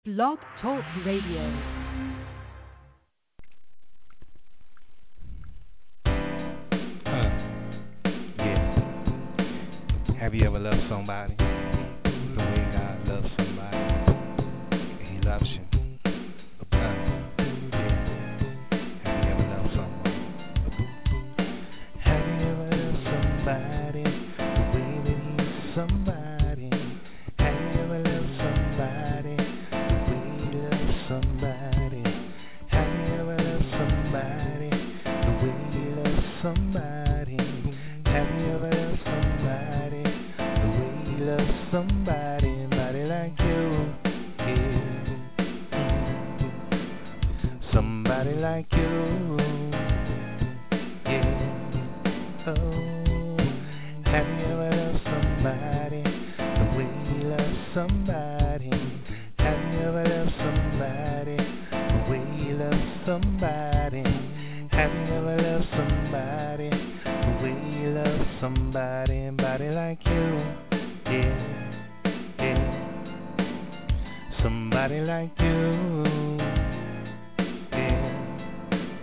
Blog Talk Radio. Yeah. Have you ever loved somebody the way God loves somebody? He loves you. Yeah. Have you ever loved someone? Have you ever loved somebody the way that He's somebody? Have you ever loved somebody the way He loves somebody? Have you ever loved somebody the way He loves somebody? Have you ever loved somebody the way He loves somebody? Somebody like you, yeah. Somebody like you, yeah. Oh, have you ever loved somebody the way He loves somebody? Have you ever loved somebody the way He loves somebody? Have you ever loved somebody the way He loves somebody? Somebody like you, yeah, yeah. Somebody like you, yeah.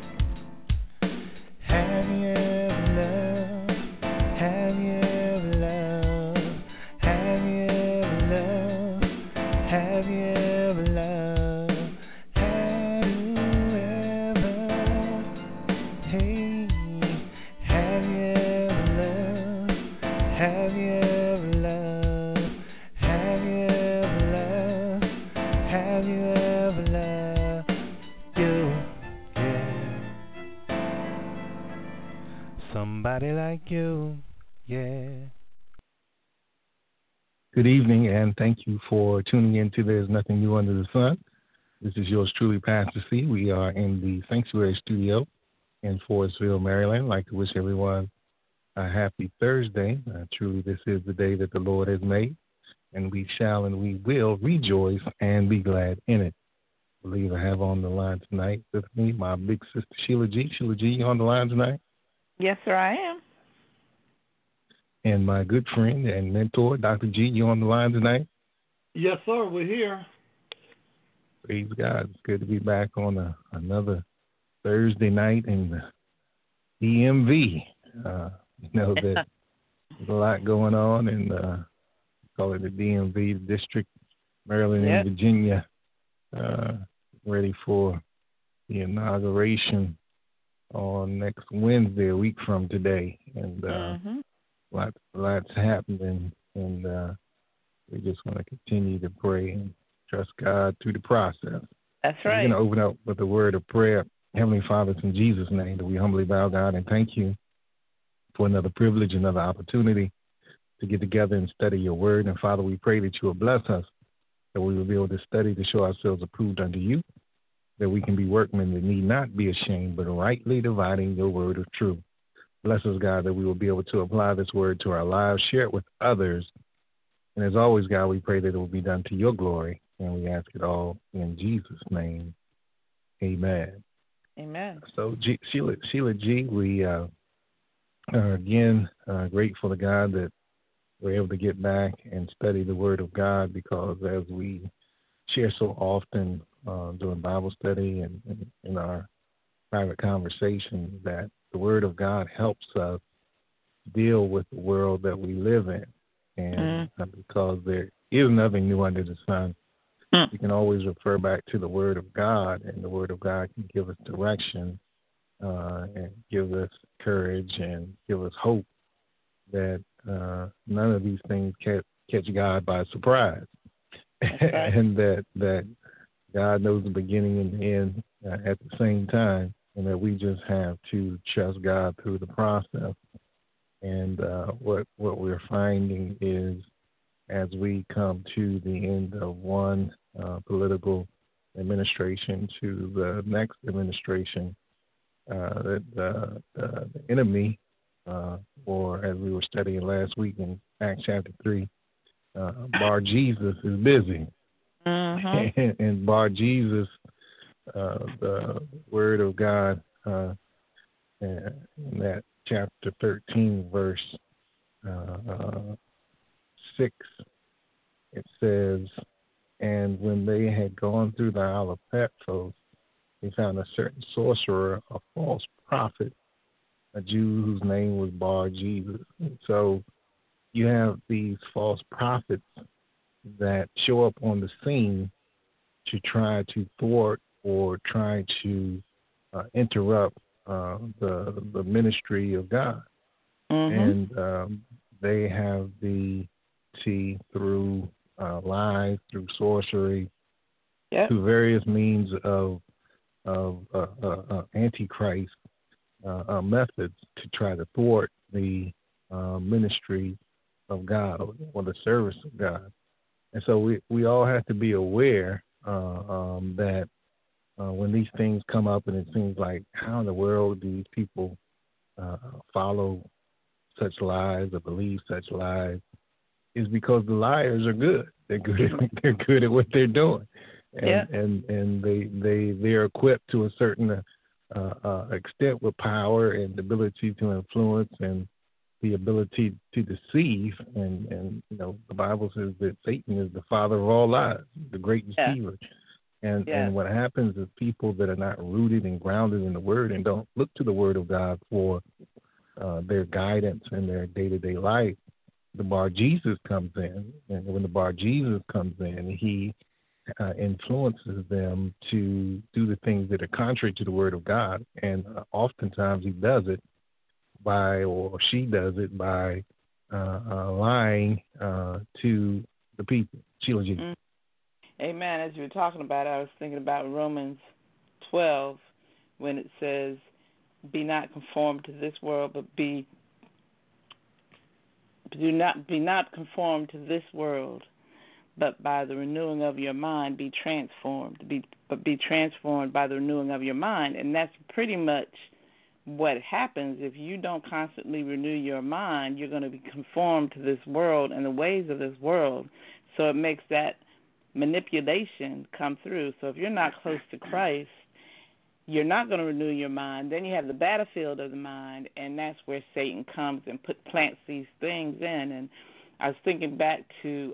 Have you ever loved? Have you ever loved? Have you ever loved? Have you ever loved? Have you ever? Hey, have you ever loved? Have you ever loved? Have you ever loved? Have you ever loved you? Yeah. Somebody like you, yeah. Good evening, and thank you for tuning in to There's Nothing New Under the Sun. This is yours truly, Pastor C. We are in the Sanctuary Studio in Forestville, Maryland. I'd like to wish everyone a happy Thursday. Truly, this is the day that the Lord has made, and we shall and we will rejoice and be glad in it. I believe I have on the line tonight with me my big sister, Sheila G. Sheila G, you on the line tonight? Yes, sir, I am. And my good friend and mentor, Dr. G, you on the line tonight? Yes, sir, we're here. Praise God. It's good to be back on another Thursday night in the DMV. You know that there's a lot going on, and call it the DMV, the District, Maryland Yep. and Virginia, ready for the inauguration on next Wednesday, a week from today. And lots happening, and we just want to continue to pray and trust God through the process. That's We're right. going to open up with a word of prayer. Heavenly Father, it's in Jesus' name that we humbly bow, God, and thank you for another privilege, another opportunity to get together and study your word. And Father, we pray that you will bless us, that we will be able to study to show ourselves approved unto you, that we can be workmen that need not be ashamed, but rightly dividing your word of truth. Bless us, God, that we will be able to apply this word to our lives, share it with others. And as always, God, we pray that it will be done to your glory. And we ask it all in Jesus' name. Amen. Amen. So, Sheila G, we are again grateful to God that we're able to get back and study the Word of God, because as we share so often during Bible study and in our private conversations, that the Word of God helps us deal with the world that we live in. And because there is nothing new under the sun, we can always refer back to the Word of God, and the Word of God can give us direction and give us courage and give us hope that none of these things catch God by surprise. Right. And that God knows the beginning and the end at the same time, and that we just have to trust God through the process. And what we're finding is, as we come to the end of one political administration to the next administration, that the enemy, or as we were studying last week in Acts chapter 3, Bar Jesus is busy. And Bar Jesus, the Word of God, in that chapter 13, verse 6, it says, And when they had gone through the Isle of Patmos, they found a certain sorcerer, a false prophet, a Jew whose name was Bar Jesus. And so you have these false prophets that show up on the scene to try to thwart or try to interrupt the ministry of God. And they have the through lies, through sorcery, through various means of antichrist methods to try to thwart the ministry of God or the service of God. And so we all have to be aware that when these things come up and it seems like, how in the world do these people follow such lies or believe such lies, is because the liars are good. They're good at what they're doing, and they're equipped to a certain extent with power and the ability to influence and the ability to deceive. And you know, the Bible says that Satan is the father of all lies, the great deceiver. And what happens is people that are not rooted and grounded in the Word and don't look to the Word of God for their guidance in their day-to-day life, the Bar Jesus comes in. And when the Bar Jesus comes in, he influences them to do the things that are contrary to the Word of God. And oftentimes he does it or she does it by lying to the people. Sheila G. Amen. As you were talking about it, I was thinking about Romans 12 when it says, be not conformed to this world, but be not conformed to this world, but by the renewing of your mind be transformed. Be transformed by the renewing of your mind. And that's pretty much what happens if you don't constantly renew your mind. You're going to be conformed to this world and the ways of this world. So it makes that manipulation come through. So if you're not close to Christ, you're not going to renew your mind. Then you have the battlefield of the mind, and that's where Satan comes and plants these things in. And I was thinking back to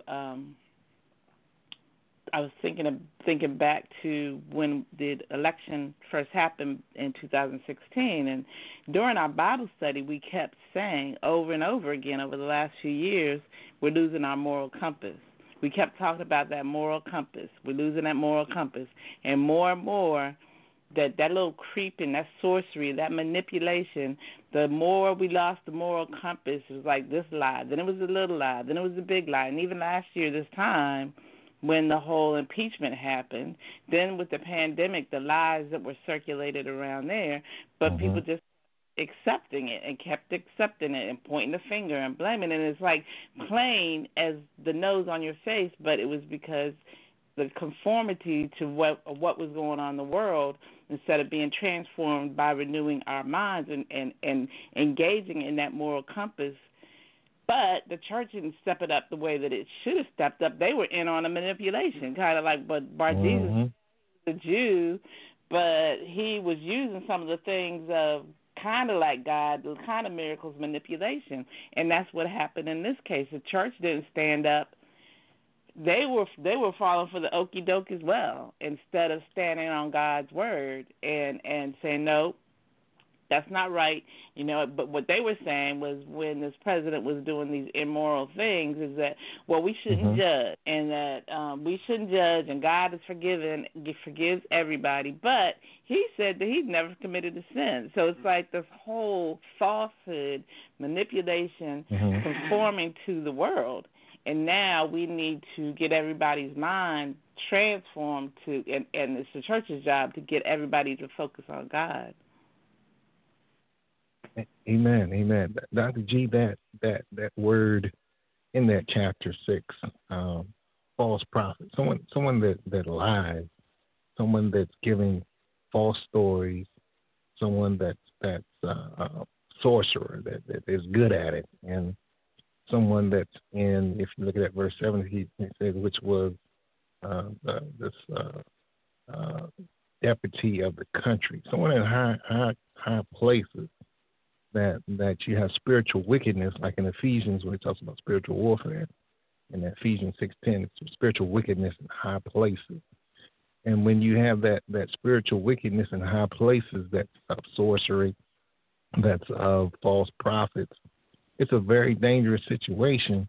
thinking back to when the election first happened in 2016, and during our Bible study, we kept saying over and over again over the last few years, we're losing our moral compass. We kept talking about that moral compass. We're losing that moral compass, and more that little creeping, that sorcery, that manipulation, the more we lost the moral compass, it was like this lie, then it was a little lie, then it was a big lie. And even last year this time, when the whole impeachment happened, then with the pandemic, the lies that were circulated around there, but people just accepting it and kept accepting it and pointing the finger and blaming it. And it's like plain as the nose on your face, but it was because the conformity to what was going on in the world, instead of being transformed by renewing our minds and engaging in that moral compass. But the church didn't step it up the way that it should have stepped up. They were in on a manipulation, kind of like, but Bar Jesus was a Jew, but he was using some of the things of kind of like God, the kind of miracles, manipulation. And that's what happened in this case. The church didn't stand up. They were falling for the okie doke as well, instead of standing on God's word and saying, no, that's not right. You know, but what they were saying was, when this president was doing these immoral things, is that, well, we shouldn't judge, and that we shouldn't judge, and God is forgives everybody. But he said that he's never committed a sin. So it's like this whole falsehood, manipulation, conforming to the world. And now we need to get everybody's mind transformed to, and it's the church's job to get everybody to focus on God. Amen. Dr. G, that word in that chapter 6, false prophet, someone that lies, someone that's giving false stories, someone that's a sorcerer that is good at it, and someone that's in, if you look at that verse 7, he says, which was this deputy of the country, someone in high places, that you have spiritual wickedness, like in Ephesians where it talks about spiritual warfare. in Ephesians 6:10, it's spiritual wickedness in high places. And when you have that spiritual wickedness in high places, that's of sorcery, that's of false prophets, it's a very dangerous situation,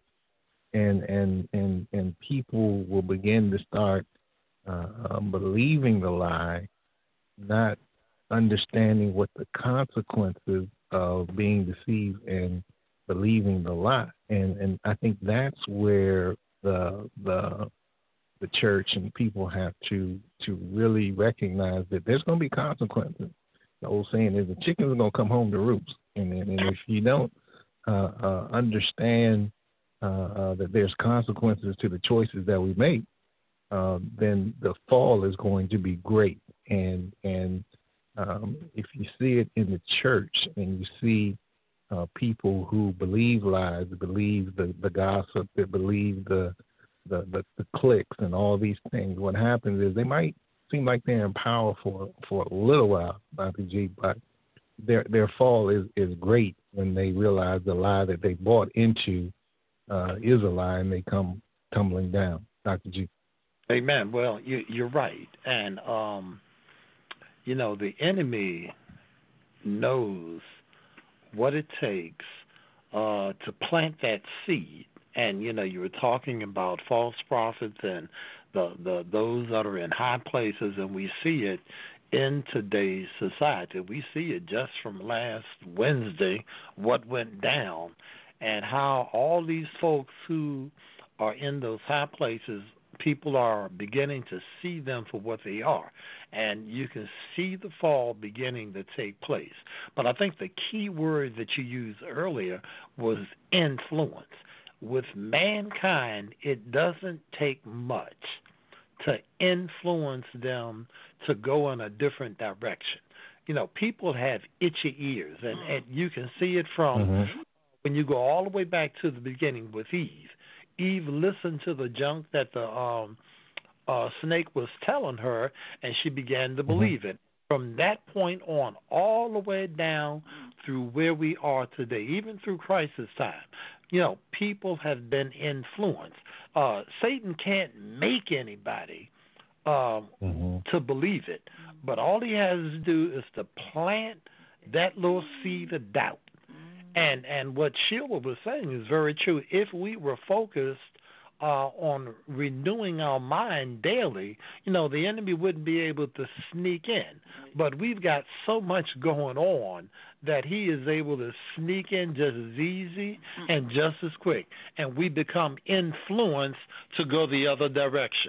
and people will begin to start believing the lie, not understanding what the consequences of being deceived and believing the lie. And I think that's where the church and people have to really recognize that there's going to be consequences. The old saying is the chickens are going to come home to roost. And if you don't understand that there's consequences to the choices that we make, then the fall is going to be great. And if you see it in the church and you see people who believe lies, believe the gossip, that believe the clicks and all these things, what happens is they might seem like they're in power for a little while, Dr. G, but their fall is great when they realize the lie that they bought into is a lie and they come tumbling down. Dr. G. Amen. Well, you're right. And, the enemy knows what it takes to plant that seed. And, you were talking about false prophets and those that are in high places, and we see it in today's society. We see it just from last Wednesday, what went down, and how all these folks who are in those high places, people are beginning to see them for what they are. And you can see the fall beginning to take place. But I think the key word that you used earlier was influence. With mankind, it doesn't take much to influence them to go in a different direction. People have itchy ears, and you can see it from when you go all the way back to the beginning with Eve. Eve listened to the junk that the snake was telling her, and she began to believe it. From that point on, all the way down through where we are today, even through Christ's time, people have been influenced. Satan can't make anybody to believe it, but all he has to do is to plant that little seed of doubt. And what Sheila was saying is very true. If we were focused on renewing our mind daily, the enemy wouldn't be able to sneak in. But we've got so much going on that he is able to sneak in just as easy and just as quick. And we become influenced to go the other direction.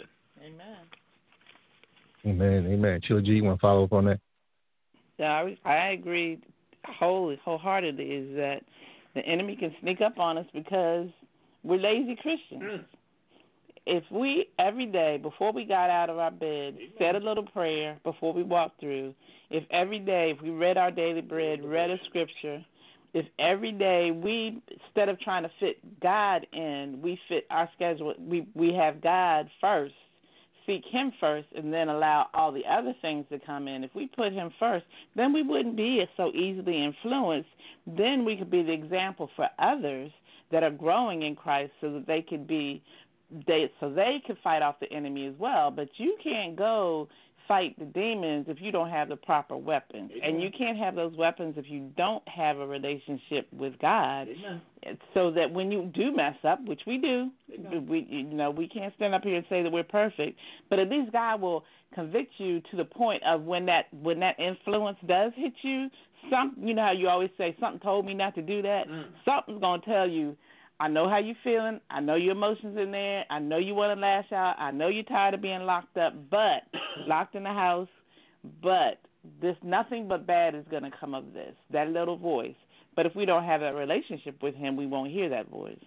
Amen. Sheila G., you want to follow up on that? Yeah, I agree wholeheartedly, is that the enemy can sneak up on us because we're lazy Christians. If we, every day, before we got out of our bed, said a little prayer before we walked through, if every day, if we read our daily bread, read a scripture, if every day we, instead of trying to fit God in, we fit our schedule, we have God first, seek him first, and then allow all the other things to come in. If we put him first, then we wouldn't be so easily influenced. Then we could be the example for others that are growing in Christ, so that they could fight off the enemy as well. But you can't go fight the demons if you don't have the proper weapons. Amen. And you can't have those weapons if you don't have a relationship with God. Amen. So that when you do mess up, which we do, we can't stand up here and say that we're perfect, but at least God will convict you to the point of when that influence does hit you. How you always say, something told me not to do that. Something's going to tell you, I know how you're feeling. I know your emotions in there. I know you want to lash out. I know you're tired of being locked up, locked in the house. But nothing but bad is going to come of this, that little voice. But if we don't have that relationship with him, we won't hear that voice.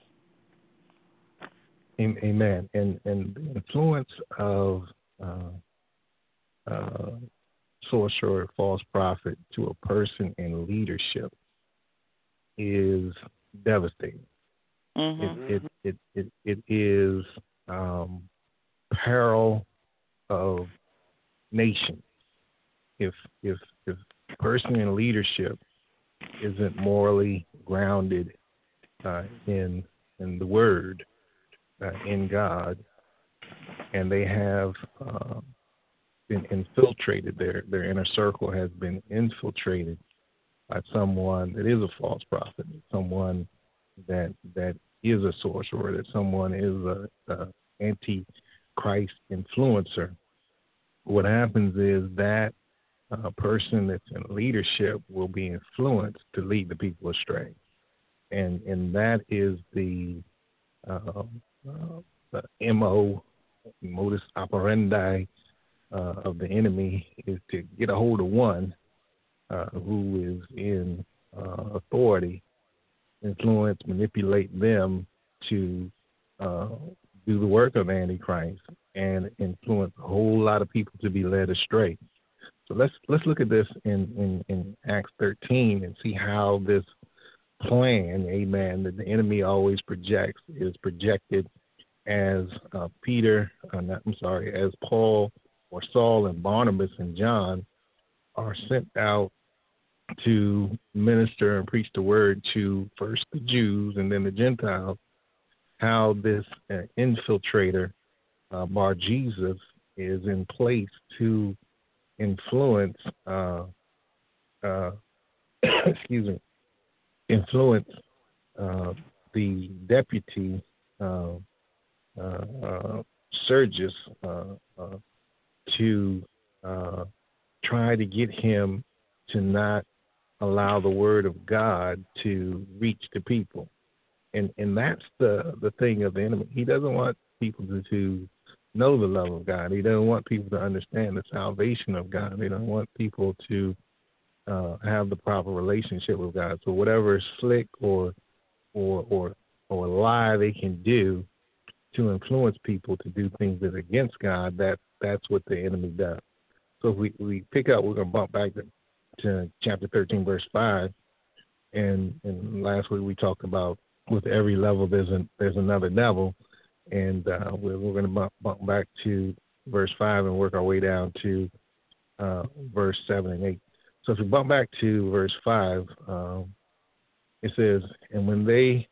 Amen. And the influence of sorcerer, false prophet to a person in leadership is devastating. It is peril of nations. If a person in leadership isn't morally grounded in the Word, in God, and they have been infiltrated. Their inner circle has been infiltrated by someone that is a false prophet, someone that is a sorcerer, that someone is a anti-Christ influencer. What happens is that person that's in leadership will be influenced to lead the people astray, and that is the modus operandi of the enemy, is to get a hold of one who is in authority, influence, manipulate them to do the work of Antichrist and influence a whole lot of people to be led astray. So let's look at this in Acts 13 and see how this plan, amen, that the enemy always projects is projected as as Paul or Saul and Barnabas and John are sent out to minister and preach the word to first the Jews and then the Gentiles, how this infiltrator, Bar Jesus, is in place to influence, the deputy Sergius to try to get him to not allow the word of God to reach the people. And that's the thing of the enemy. He doesn't want people to know the love of God. He doesn't want people to understand the salvation of God. He doesn't want people to have the proper relationship with God. So whatever slick or lie they can do to influence people to do things that are against God, that's what the enemy does. So if we pick up, we're going to bump back to chapter 13, verse 5. And last week we talked about with every level there's another devil. And we're going to bump back to verse 5 and work our way down to verse 7 and 8. So if we bump back to verse 5, it says, and when they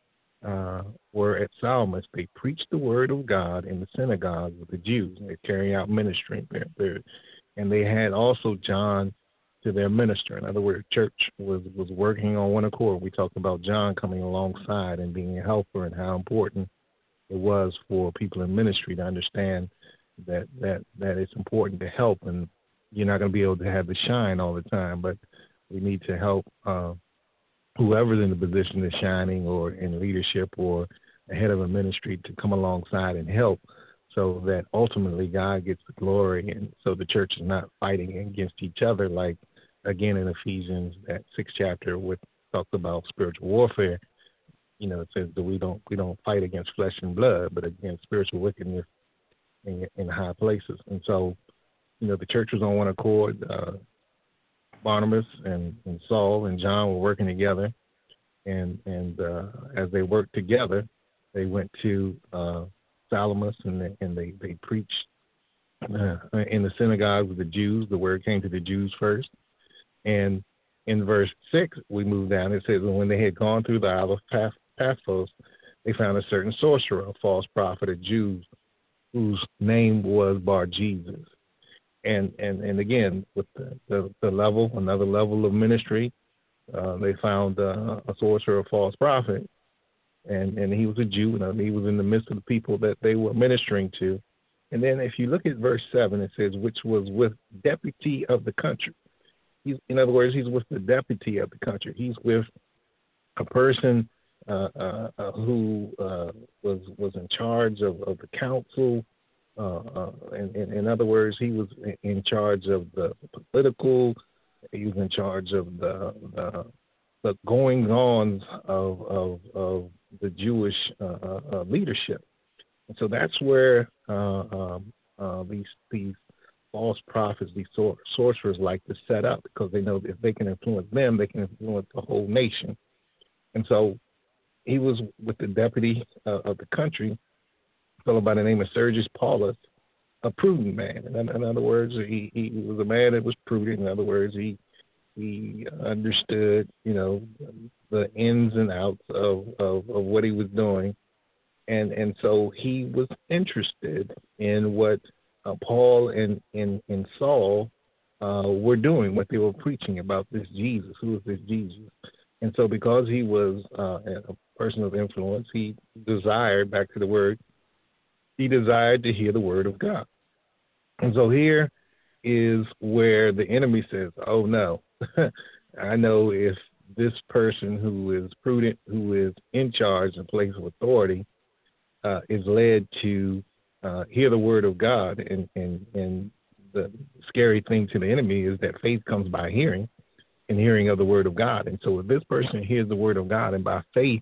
were at Salamis, they preached the word of God in the synagogue with the Jews. They're carrying out ministry there. And they had also John to their minister. In other words, church was working on one accord. We talked about John coming alongside and being a helper and how important it was for people in ministry to understand that it's important to help, and you're not going to be able to have the shine all the time, but we need to help whoever's in the position of shining or in leadership or ahead of a ministry to come alongside and help, so that ultimately God gets the glory, and so the church is not fighting against each other, like again in Ephesians, that 6th chapter, which talks about spiritual warfare. You know, it says that we don't fight against flesh and blood, but against spiritual wickedness in high places. And so, you know, the church was on one accord. Barnabas and Saul and John were working together, and as they worked together, they went to Salamis and they preached in the synagogue with the Jews. The word came to the Jews first, and in verse 6 we move down. It says, when they had gone through the Isle of Paphos, they found a certain sorcerer, a false prophet of Jews, whose name was Bar Jesus. And again, with the level, another level of ministry, they found a sorcerer, a false prophet, and he was a Jew, and he was in the midst of the people that they were ministering to. And then if you look at verse 7, it says, which was with deputy of the country. In other words, he's with the deputy of the country. He's with a person who was in charge of the council. In other words, he was in charge of the political. He was in charge of the goings-on of the Jewish leadership. And so that's where these false prophets, these sorcerers, like to set up, because they know that if they can influence them, they can influence the whole nation. And so he was with the deputy of the country, a fellow by the name of Sergius Paulus, a prudent man. In other words, he was a man that was prudent. In other words, he understood, you know, the ins and outs of what he was doing. and so he was interested in what Paul and Saul were doing, what they were preaching about this Jesus. Who is this Jesus? And so because he was a person of influence, he desired, back to the word, he desired to hear the word of God. And so here is where the enemy says, oh, no, I know if this person who is prudent, who is in charge and place of authority, is led to hear the word of God. And the scary thing to the enemy is that faith comes by hearing, and hearing of the word of God. And so if this person hears the word of God and by faith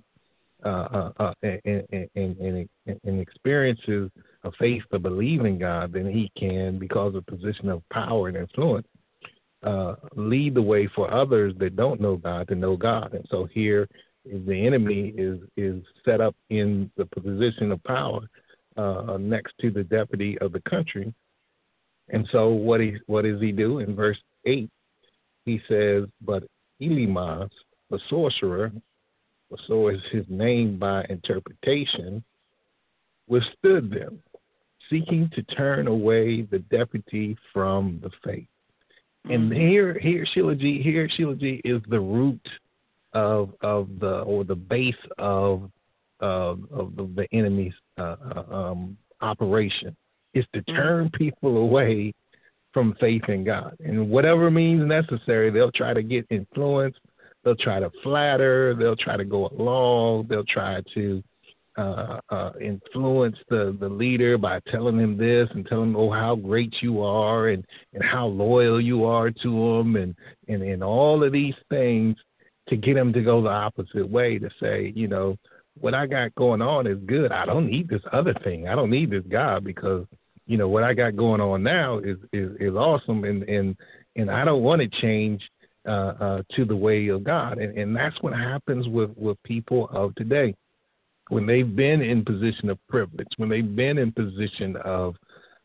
and experiences a faith to believe in God, then he can, because of position of power and influence, lead the way for others that don't know God to know God. And so here the enemy is set up in the position of power next to the deputy of the country. And so what does he do? In verse 8, he says, but Elymas, the sorcerer, so is his name by interpretation, withstood them, seeking to turn away the deputy from the faith. And here, Sheila G, is the root of the base of the enemy's operation, is to turn people away from faith in God. And whatever means necessary, they'll try to get influence, they'll try to flatter, they'll try to go along, they'll try to influence the leader by telling him this and telling him, oh, how great you are and how loyal you are to him and all of these things to get him to go the opposite way, to say, you know, what I got going on is good. I don't need this other thing. I don't need this God because, you know, what I got going on now is awesome, and I don't want to change to the way of God. And that's what happens with people of today. When they've been in position of privilege, when they've been in position of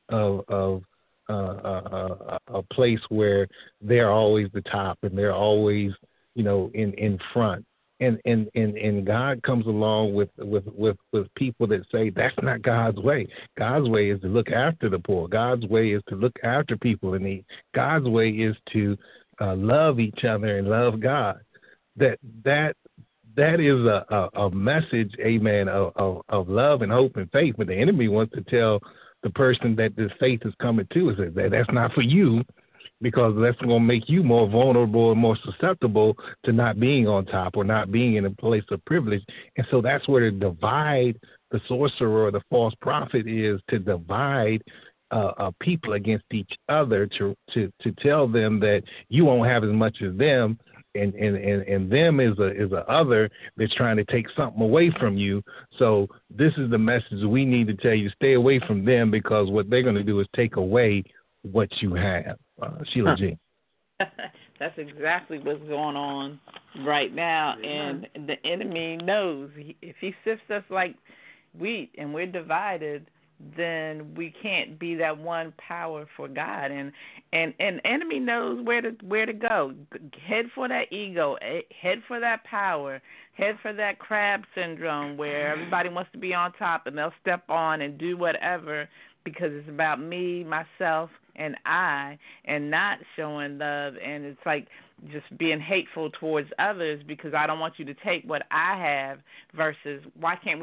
a place where they're always the top and they're always, you know, in front. And God comes along with people that say that's not God's way. God's way is to look after the poor. God's way is to look after people in need. God's way is to love each other and love God. That is a message, amen, of love and hope and faith. But the enemy wants to tell the person that this faith is coming to is that that's not for you, because that's going to make you more vulnerable and more susceptible to not being on top or not being in a place of privilege. And so that's where the divide, the sorcerer or the false prophet, is to divide people against each other, to tell them that you won't have as much as them, and them is a other that's trying to take something away from you. So this is the message we need to tell you: stay away from them, because what they're going to do is take away what you have. Sheila G. That's exactly what's going on right now, and the enemy knows if he sifts us like wheat and we're divided, then we can't be that one power for God. And enemy knows where to go. Head for that ego, head for that power, head for that crab syndrome where everybody wants to be on top and they'll step on and do whatever because it's about me, myself, and I, and not showing love. And it's like just being hateful towards others because I don't want you to take what I have, versus why can't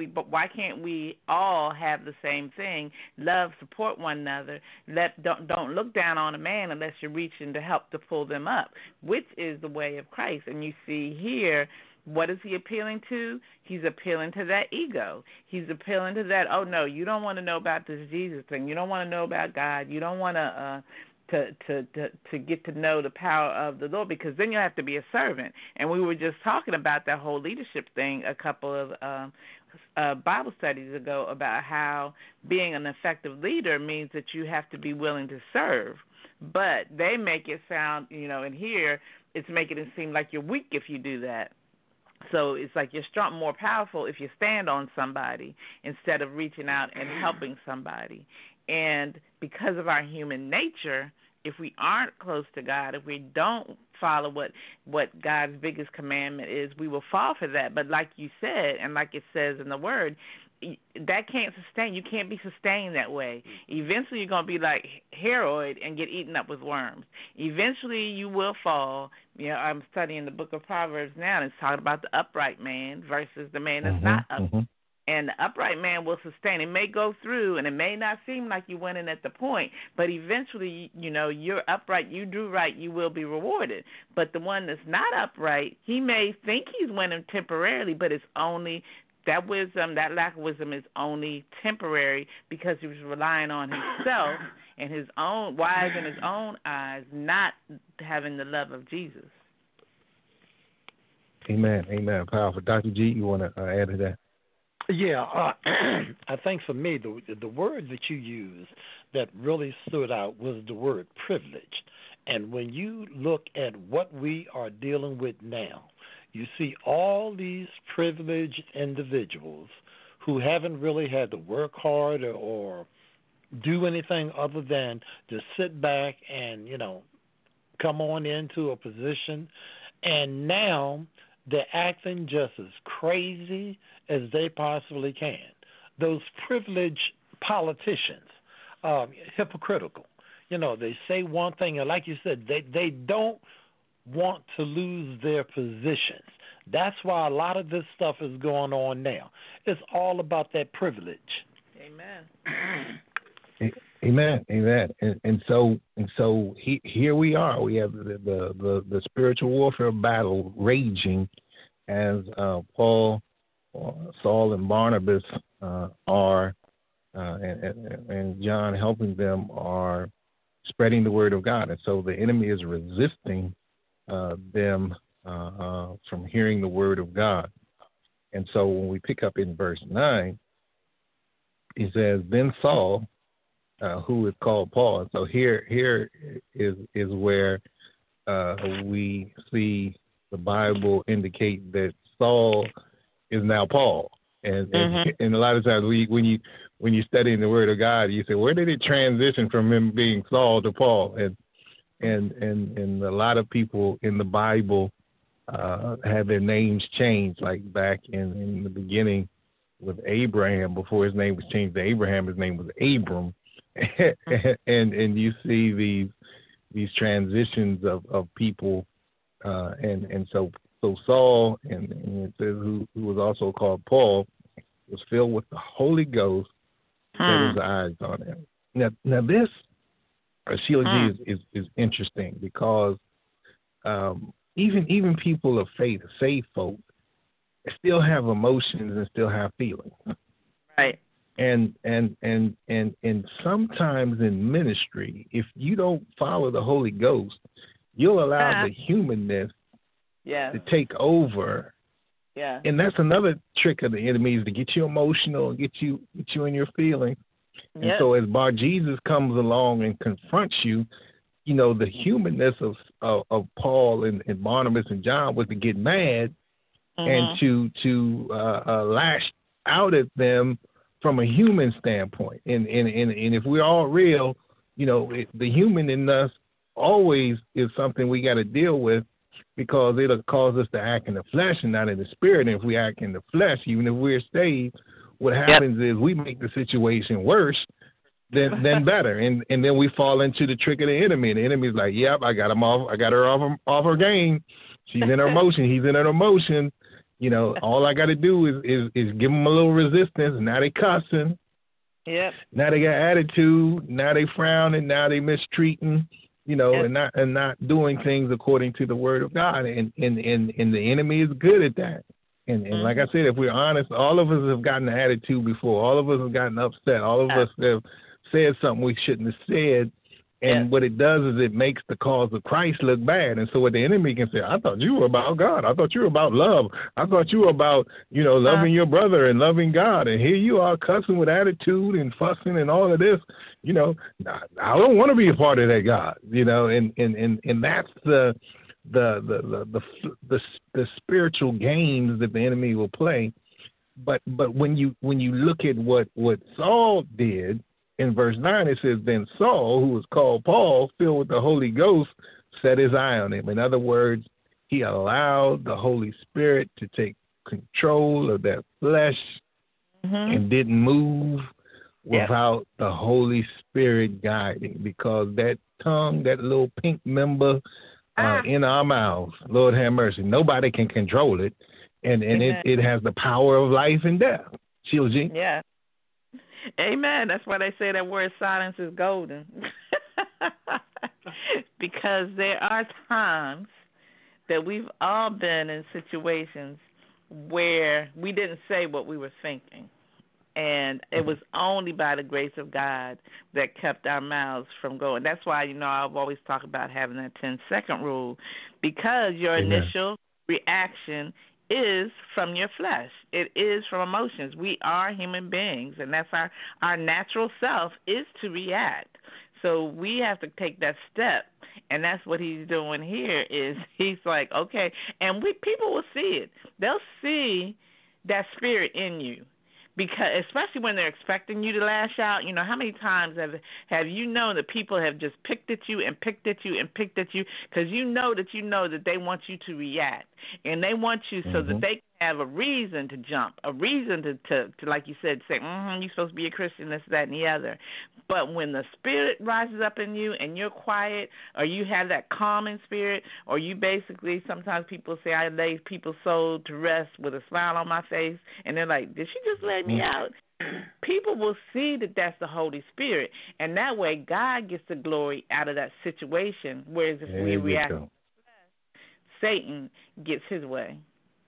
we all have the same thing? Love, support one another. Don't look down on a man unless you're reaching to help to pull them up, which is the way of Christ. And you see here, what is he appealing to? He's appealing to that ego. He's appealing to that, oh, no, you don't want to know about this Jesus thing. You don't want to know about God. You don't want to get to know the power of the Lord, because then you have to be a servant. And we were just talking about that whole leadership thing a couple of Bible studies ago, about how being an effective leader means that you have to be willing to serve. But they make it sound, you know, and here it's making it seem like you're weak if you do that. So it's like you're strong, more powerful if you stand on somebody instead of reaching out and helping somebody. And because of our human nature, if we aren't close to God, if we don't follow what God's biggest commandment is, we will fall for that. But like you said, and like it says in the Word, that can't sustain. You can't be sustained that way. Eventually, you're going to be like Herod and get eaten up with worms. Eventually, you will fall. You know, I'm studying the book of Proverbs now, and it's talking about the upright man versus the man that's not upright. Mm-hmm. And the upright man will sustain. It may go through, and it may not seem like you went in at the point, but eventually, you know, you're upright, you do right, you will be rewarded. But the one that's not upright, he may think he's winning temporarily, but it's only that wisdom, that lack of wisdom is only temporary because he was relying on himself and his own, wise in his own eyes, not having the love of Jesus. Amen. Amen. Powerful. Dr. G, you want to add to that? Yeah, I think for me, the word that you used that really stood out was the word privilege. And when you look at what we are dealing with now, you see all these privileged individuals who haven't really had to work hard or do anything other than just sit back and, you know, come on into a position. And now they're acting just as crazy as they possibly can. Those privileged politicians, hypocritical. You know, they say one thing, and like you said, they don't want to lose their positions. That's why a lot of this stuff is going on now. It's all about that privilege. Amen. Amen. Amen. And so here we are. We have the spiritual warfare battle raging as Paul, Saul, and Barnabas are, and John helping them are spreading the word of God. And so the enemy is resisting them from hearing the word of God. And so when we pick up in verse 9, he says, then Saul, who is called Paul. And so here is where we see the Bible indicate that Saul is now Paul. And a lot of times when you study in the Word of God, you say, where did it transition from him being Saul to Paul? And a lot of people in the Bible have their names changed, like back in the beginning with Abraham. Before his name was changed to Abraham, his name was Abram. and you see these transitions of people, and so Saul, and it says who was also called Paul, was filled with the Holy Ghost, set his eyes on him. Now this, Sheila G, is interesting because even people of faith, saved folk, still have emotions and still have feelings. Right. And sometimes in ministry, if you don't follow the Holy Ghost, you'll allow the humanness to take over. Yeah. And that's another trick of the enemy, is to get you emotional and get you in your feelings. Yep. And so as Bar Jesus comes along and confronts you, you know, the humanness of Paul and Barnabas and John was to get mad and to lash out at them from a human standpoint. And if we're all real, you know, the human in us always is something we got to deal with, because it'll cause us to act in the flesh and not in the spirit. And if we act in the flesh, even if we're saved, what happens is we make the situation worse than better. And then we fall into the trick of the enemy. And the enemy's like, yep, I got her off her game. She's in her emotion. He's in her emotion. You know, all I got to do is give them a little resistance, and now they cussing. Yep. Now they got attitude. Now they frowning. Now they mistreating. You know, and not doing things according to the word of God. And the enemy is good at that. And like I said, if we're honest, all of us have gotten an attitude before. All of us have gotten upset. All of us have said something we shouldn't have said. And what it does is it makes the cause of Christ look bad. And so what the enemy can say, I thought you were about God. I thought you were about love. I thought you were about, you know, loving your brother and loving God. And here you are cussing with attitude and fussing and all of this. You know, I don't want to be a part of that God. You know, and that's the spiritual games that the enemy will play. But when you look at what Saul did, in verse 9, it says, then Saul, who was called Paul, filled with the Holy Ghost, set his eye on him. In other words, he allowed the Holy Spirit to take control of that flesh and didn't move without the Holy Spirit guiding, because that tongue, that little pink member in our mouths, Lord have mercy, nobody can control it, and it has the power of life and death. Sheila G. Yeah. Amen. That's why they say that word silence is golden. Because there are times that we've all been in situations where we didn't say what we were thinking. And it was only by the grace of God that kept our mouths from going. That's why, I've always talked about having that 10-second rule, because your initial reaction is from your flesh. It is from emotions. We are human beings, and that's our natural self is to react. So we have to take that step, and that's what he's doing here is he's like, okay, and people will see it. They'll see that spirit in you. Because especially when they're expecting you to lash out, how many times have you known that people have just picked at you and picked at you and picked at you because you know that they want you to react, and they want you so that they can have a reason to jump, a reason to like you said, say, you're supposed to be a Christian, this, that, and the other. But when the spirit rises up in you and you're quiet, or you have that calming spirit, or you basically, sometimes people say, I lay people's soul to rest with a smile on my face, and they're like, did she just let me out? People will see that that's the Holy Spirit, and that way God gets the glory out of that situation, whereas if we react, Satan gets his way.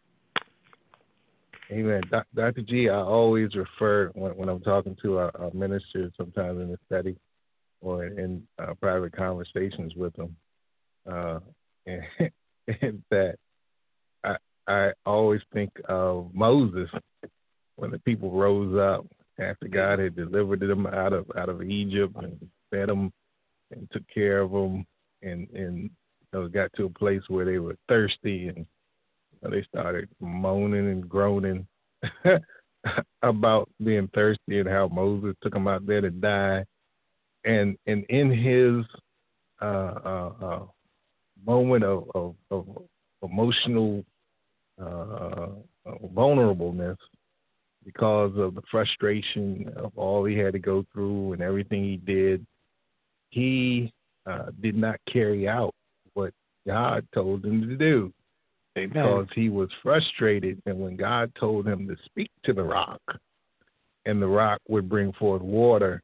Amen. Dr. G, I always refer, when I'm talking to our ministers, sometimes in the study or in private conversations with them, and that I always think of Moses when the people rose up after God had delivered them out of Egypt and fed them and took care of them, and got to a place where they were thirsty, and they started moaning and groaning about being thirsty and how Moses took them out there to die. And in his moment of emotional vulnerableness, because of the frustration of all he had to go through and everything he did not carry out what God told him to do. Because he was frustrated, and when God told him to speak to the rock, and the rock would bring forth water,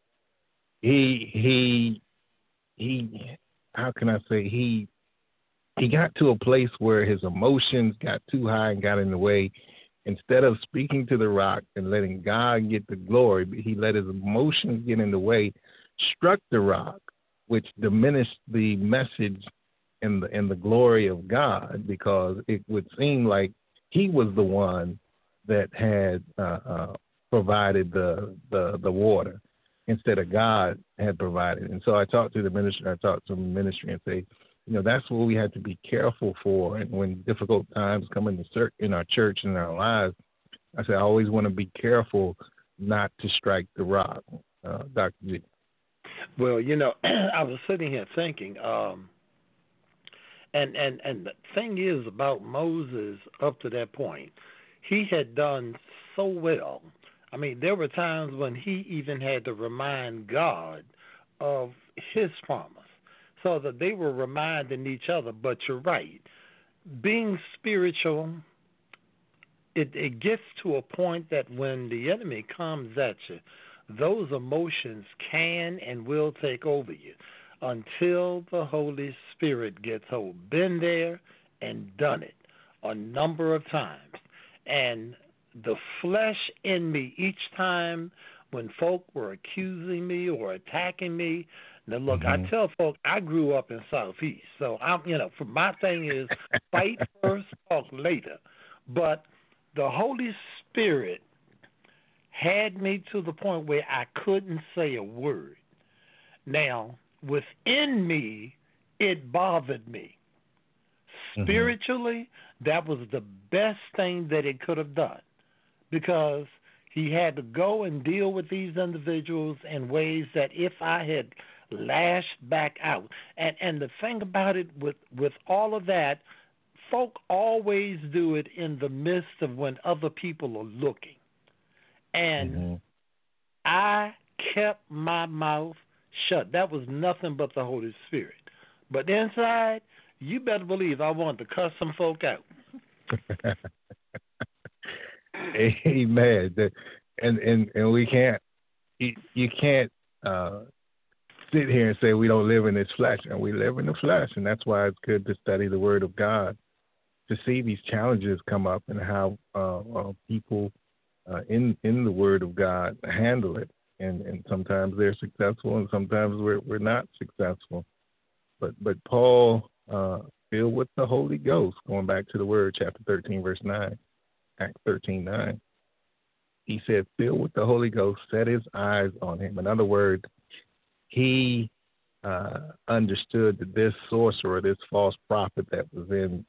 he how can I say, he got to a place where his emotions got too high and got in the way. Instead of speaking to the rock and letting God get the glory, he let his emotions get in the way, struck the rock, which diminished the message and the glory of God, because it would seem like he was the one that had provided the water instead of God had provided. And so I talked to the ministry and say, that's what we have to be careful for. And when difficult times come in our church and in our lives, I say I always want to be careful not to strike the rock. Dr. G. Well, I was sitting here thinking, and the thing is about Moses up to that point, he had done so well. I mean, there were times when he even had to remind God of his promise, so that they were reminding each other. But you're right. Being spiritual, it gets to a point that when the enemy comes at you, those emotions can and will take over you until the Holy Spirit gets hold. Been there and done it a number of times. And the flesh in me, each time when folk were accusing me or attacking me, now look, I tell folk I grew up in Southeast, so I'm, for my thing is fight first, talk later. But the Holy Spirit had me to the point where I couldn't say a word. Now, within me, it bothered me. Spiritually, that was the best thing that it could have done, because he had to go and deal with these individuals in ways that if I had lashed back out, and the thing about it with all of that, folk always do it in the midst of when other people are looking. And I kept my mouth shut. That was nothing but the Holy Spirit. But inside, you better believe I wanted to cuss some folk out. Amen. And we can't, you can't sit here and say we don't live in this flesh, and we live in the flesh, and that's why it's good to study the Word of God, to see these challenges come up and how people in the Word of God handle it, and sometimes they're successful, and sometimes we're not successful. But Paul, filled with the Holy Ghost, going back to the Word, chapter 13, verse 9, Acts 13:9, he said, filled with the Holy Ghost, set his eyes on him. In other words, he understood that this sorcerer, this false prophet that was in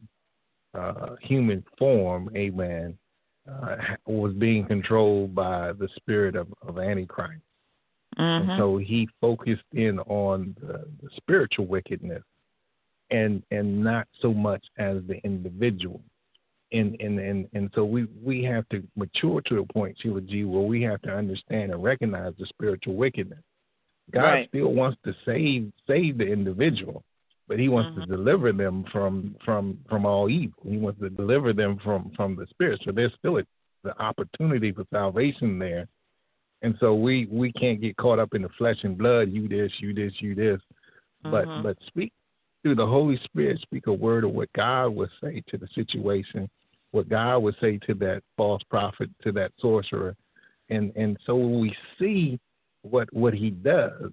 human form, amen, was being controlled by the spirit of Antichrist. And so he focused in on the spiritual wickedness and not so much as the individual. And so we have to mature to a point, Sheila G., where we have to understand and recognize the spiritual wickedness. God still wants to save the individual, but he wants to deliver them from all evil. He wants to deliver them from the spirit. So there's still the opportunity for salvation there. And so we can't get caught up in the flesh and blood, you this. But speak through the Holy Spirit, speak a word of what God would say to the situation, what God would say to that false prophet, to that sorcerer. And so when we see what he does,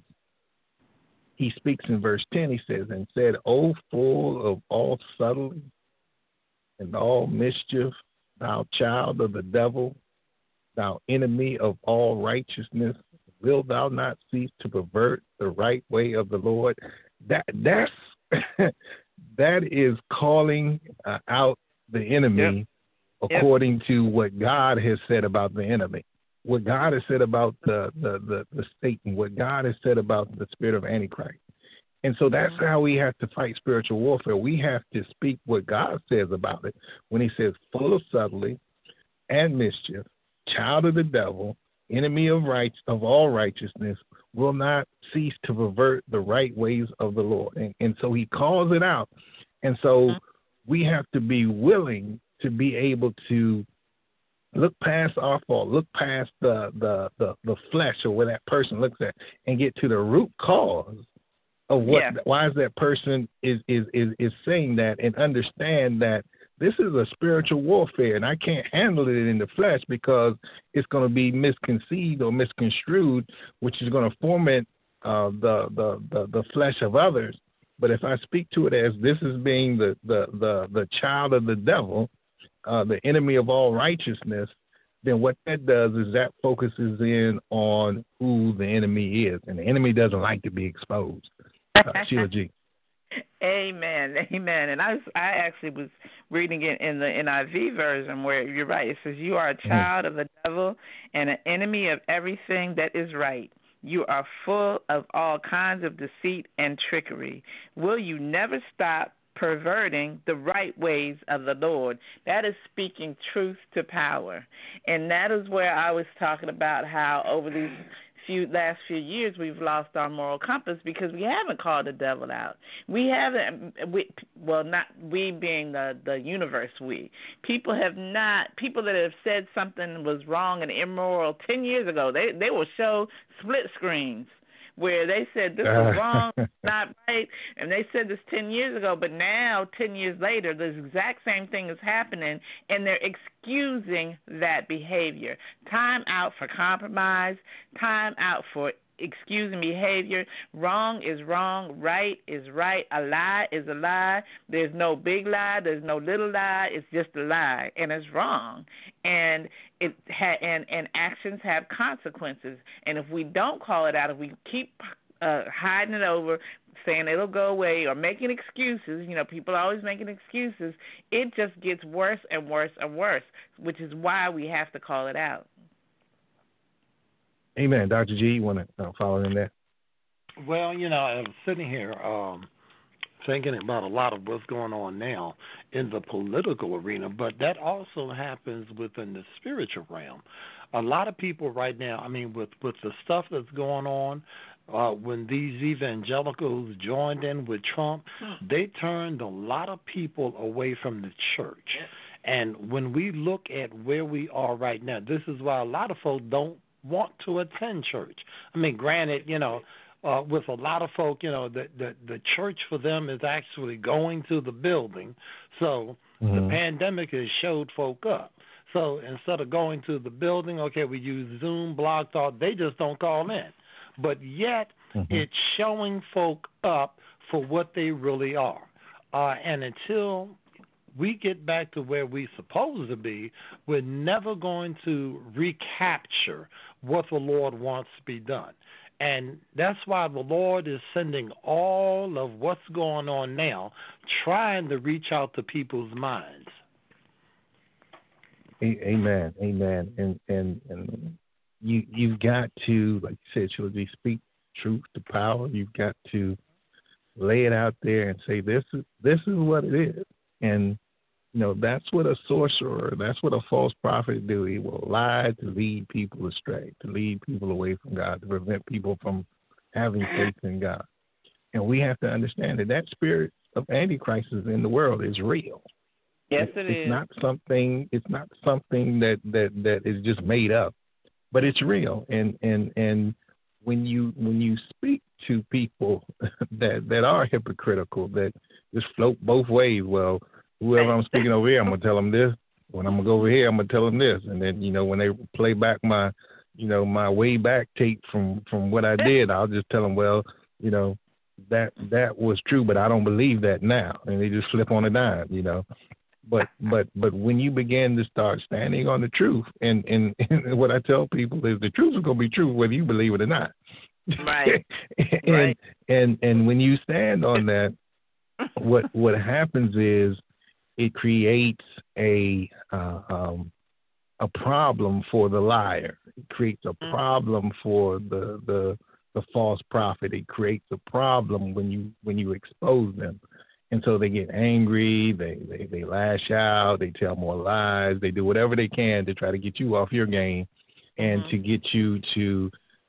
he speaks in verse 10, he says, and said, O full of all subtlety and all mischief, thou child of the devil, thou enemy of all righteousness, wilt thou not cease to pervert the right way of the Lord? That's that is calling out the enemy according to what God has said about the enemy, what God has said about the Satan, what God has said about the spirit of Antichrist. And so that's how we have to fight spiritual warfare. We have to speak what God says about it when he says full of subtlety and mischief, child of the devil, enemy of all righteousness, will not cease to pervert the right ways of the Lord. And so he calls it out. And so we have to be willing to be able to look past our fault, look past the flesh or where that person looks at, and get to the root cause of why is that person is saying that, and understand that this is a spiritual warfare, and I can't handle it in the flesh because it's going to be misconceived or misconstrued, which is going to foment the flesh of others. But if I speak to it as this is being the child of the devil, the enemy of all righteousness, then what that does is that focuses in on who the enemy is, and the enemy doesn't like to be exposed. Sheila G. Amen. And I actually was reading it in the NIV version where you're right. It says, you are a child of the devil and an enemy of everything that is right. You are full of all kinds of deceit and trickery. Will you never stop perverting the right ways of the Lord? That is speaking truth to power. And that is where I was talking about how over these last few years we've lost our moral compass because we haven't called the devil out. We haven't, not we being the universe, people that have said something was wrong and immoral 10 years ago, they will show split screens where they said this was wrong, not right, and they said this 10 years ago, but now, 10 years later, the exact same thing is happening, and they're excusing that behavior. Time out for compromise, time out for excusing behavior. Wrong is wrong, right is right, a lie is a lie. There's no big lie, there's no little lie, it's just a lie, and it's wrong. And and actions have consequences. And if we don't call it out, if we keep hiding it over, saying it'll go away or making excuses, people are always making excuses, it just gets worse and worse and worse, which is why we have to call it out. Amen. Dr. G, you want to follow in there? Well, I was sitting here thinking about a lot of what's going on now in the political arena, but that also happens within the spiritual realm. A lot of people right now, I mean, with the stuff that's going on, when these evangelicals joined in with Trump, they turned a lot of people away from the church. And when we look at where we are right now, this is why a lot of folks don't want to attend church. I mean, granted, with a lot of folk, the church for them is actually going to the building. So the pandemic has showed folk up. So instead of going to the building, okay, we use Zoom, Blog Talk, they just don't call in. But yet it's showing folk up for what they really are. And until we get back to where we're supposed to be, we're never going to recapture what the Lord wants to be done. And that's why the Lord is sending all of what's going on now, trying to reach out to people's minds. Amen. And you've got to, like you said, Trilogy, speak truth to power. You've got to lay it out there and say, this is what it is. And that's what a sorcerer, that's what a false prophet do. He will lie to lead people astray, to lead people away from God, to prevent people from having faith in God. And we have to understand that spirit of Antichrist is in the world is real. Yes, it is. It's not something that is just made up, but it's real. And when you speak to people that are hypocritical, that just float both ways, well, whoever I'm speaking over here, I'm going to tell them this. When I'm going to go over here, I'm going to tell them this. And then, when they play back my way back tape from what I did, I'll just tell them, well, that was true, but I don't believe that now. And they just flip on a dime, But when you begin to start standing on the truth, and what I tell people is the truth is going to be true whether you believe it or not. Right. And when you stand on that, what happens is it creates a problem for the liar. It creates a problem for the false prophet. It creates a problem when you expose them. And so they get angry, they lash out, they tell more lies, they do whatever they can to try to get you off your game and to get you to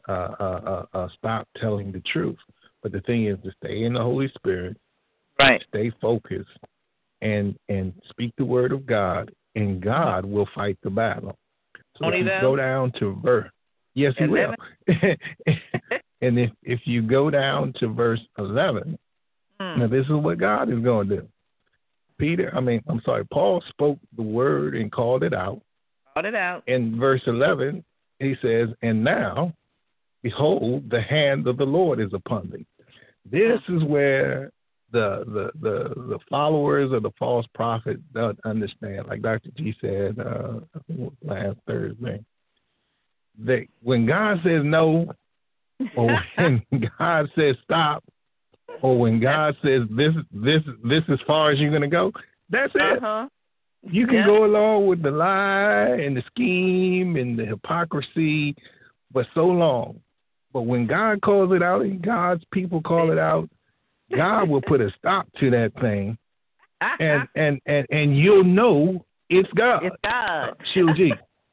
stop telling the truth. But the thing is to stay in the Holy Spirit, right? Stay focused and speak the word of God, and God will fight the battle. So if you go down to verse, yes, He will. And if you go down to verse 11, now this is what God is going to do. Paul spoke the word and called it out. In verse 11, he says, and now, behold, the hand of the Lord is upon thee. This is where the followers of the false prophet don't understand. Like Dr. G said, I think it was last Thursday, when God says no, or when God says stop, or when God says this is as far as you're going to go, that's it. You can go along with the lie and the scheme and the hypocrisy, but so long. But when God calls it out and God's people call it out, God will put a stop to that thing, and you'll know it's God. It's God. G.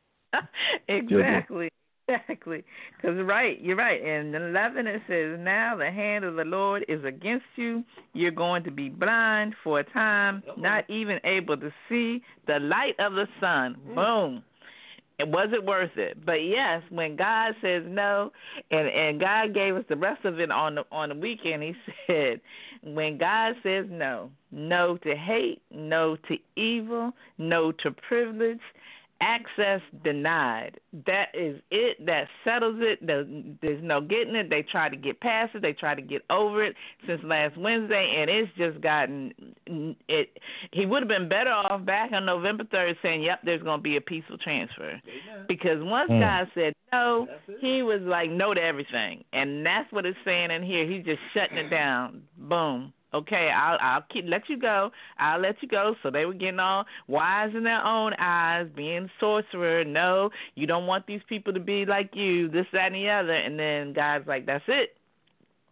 Exactly. Because you're right. In 11 it says, now the hand of the Lord is against you. You're going to be blind for a time, not even able to see the light of the sun. Boom. And was it worth it? But yes, when God says no, and God gave us the rest of it on the weekend, He said, when God says no, no to hate, no to evil, no to privilege, access denied. That is it. That settles it. There's no getting it. They try to get past it. They try to get over it since last Wednesday, and it's just gotten it. He would have been better off back on November 3rd saying, yep, there's going to be a peaceful transfer. Amen. Because once God said no, He was like no to everything. And that's what it's saying in here. He's just shutting it down. Boom. Okay, I'll let you go. I'll let you go. So they were getting all wise in their own eyes, being sorcerer. No, you don't want these people to be like you, this, that, and the other. And then God's like, that's it.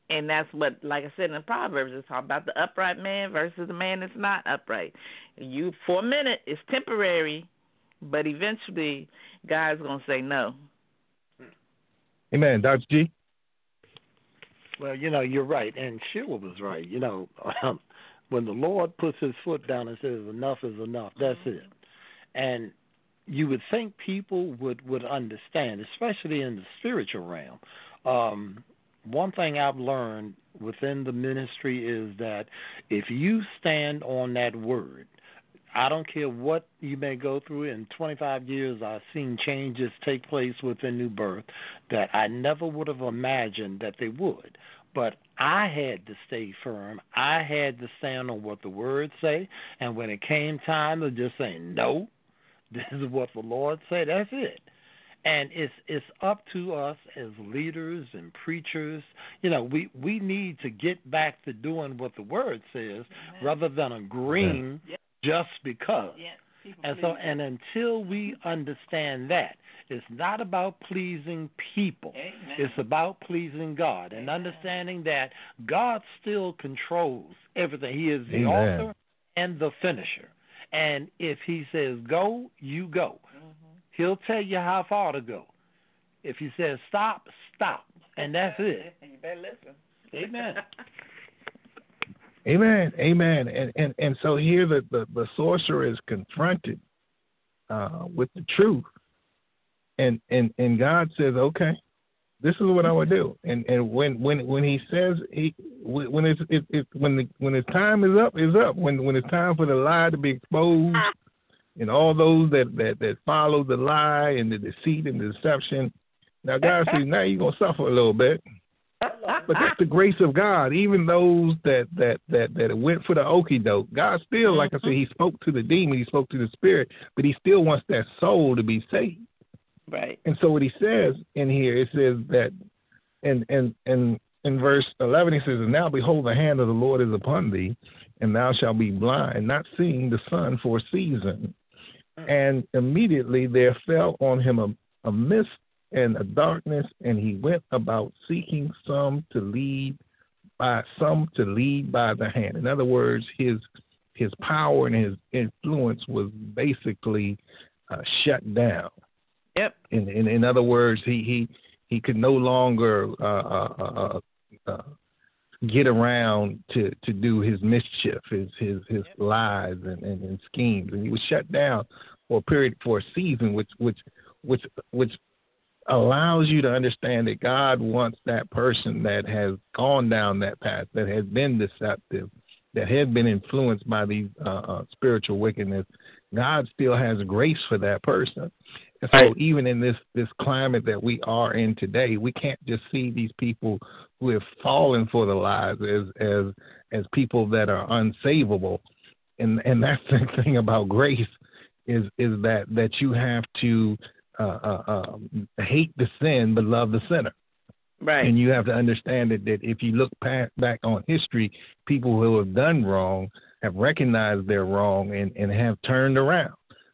And that's what, like I said in the Proverbs, it's all about the upright man versus the man that's not upright. You, for a minute, it's temporary, but eventually God's going to say no. Amen. Dr. G? Well, you're right, and Sheila was right. When the Lord puts his foot down and says enough is enough, that's it. And you would think people would understand, especially in the spiritual realm. One thing I've learned within the ministry is that if you stand on that word, I don't care what you may go through. In 25 years, I've seen changes take place within New Birth that I never would have imagined that they would. But I had to stay firm. I had to stand on what the words say. And when it came time to just say, no, this is what the Lord said, that's it. And it's up to us as leaders and preachers. We need to get back to doing what the word says rather than agreeing just because. And until we understand that, it's not about pleasing people. Amen. It's about pleasing God and understanding that God still controls everything. He is the author and the finisher. And if he says go, you go. He'll tell you how far to go. If he says stop, stop. And that's it. You better listen. Amen. Amen. Amen. And so here the sorcerer is confronted with the truth. And God says, okay, this is what I would do. And when he says when his time is up, is up. When it's time for the lie to be exposed, and all those that follow the lie and the deceit and the deception, now God says, now you're gonna suffer a little bit. But that's the grace of God. Even those that went for the okie doke, God still, like I said, he spoke to the demon, he spoke to the spirit, but he still wants that soul to be saved. Right. And so what he says in here, it says that in verse 11, he says, and now behold, the hand of the Lord is upon thee, and thou shalt be blind, not seeing the sun for a season. And immediately there fell on him a mist and a darkness, and he went about seeking some to lead by the hand. In other words, his power and his influence was basically shut down. Yep. In other words, he could no longer get around to do his mischief, his lies and schemes, and he was shut down for a season, which allows you to understand that God wants that person that has gone down that path, that has been deceptive, that has been influenced by these spiritual wickedness. God still has grace for that person. And so even in this climate that we are in today, we can't just see these people who have fallen for the lies as people that are unsavable. And that's the thing about grace is that you have to hate the sin but love the sinner. Right. And you have to understand that if you look back on history, people who have done wrong have recognized their wrong and have turned around.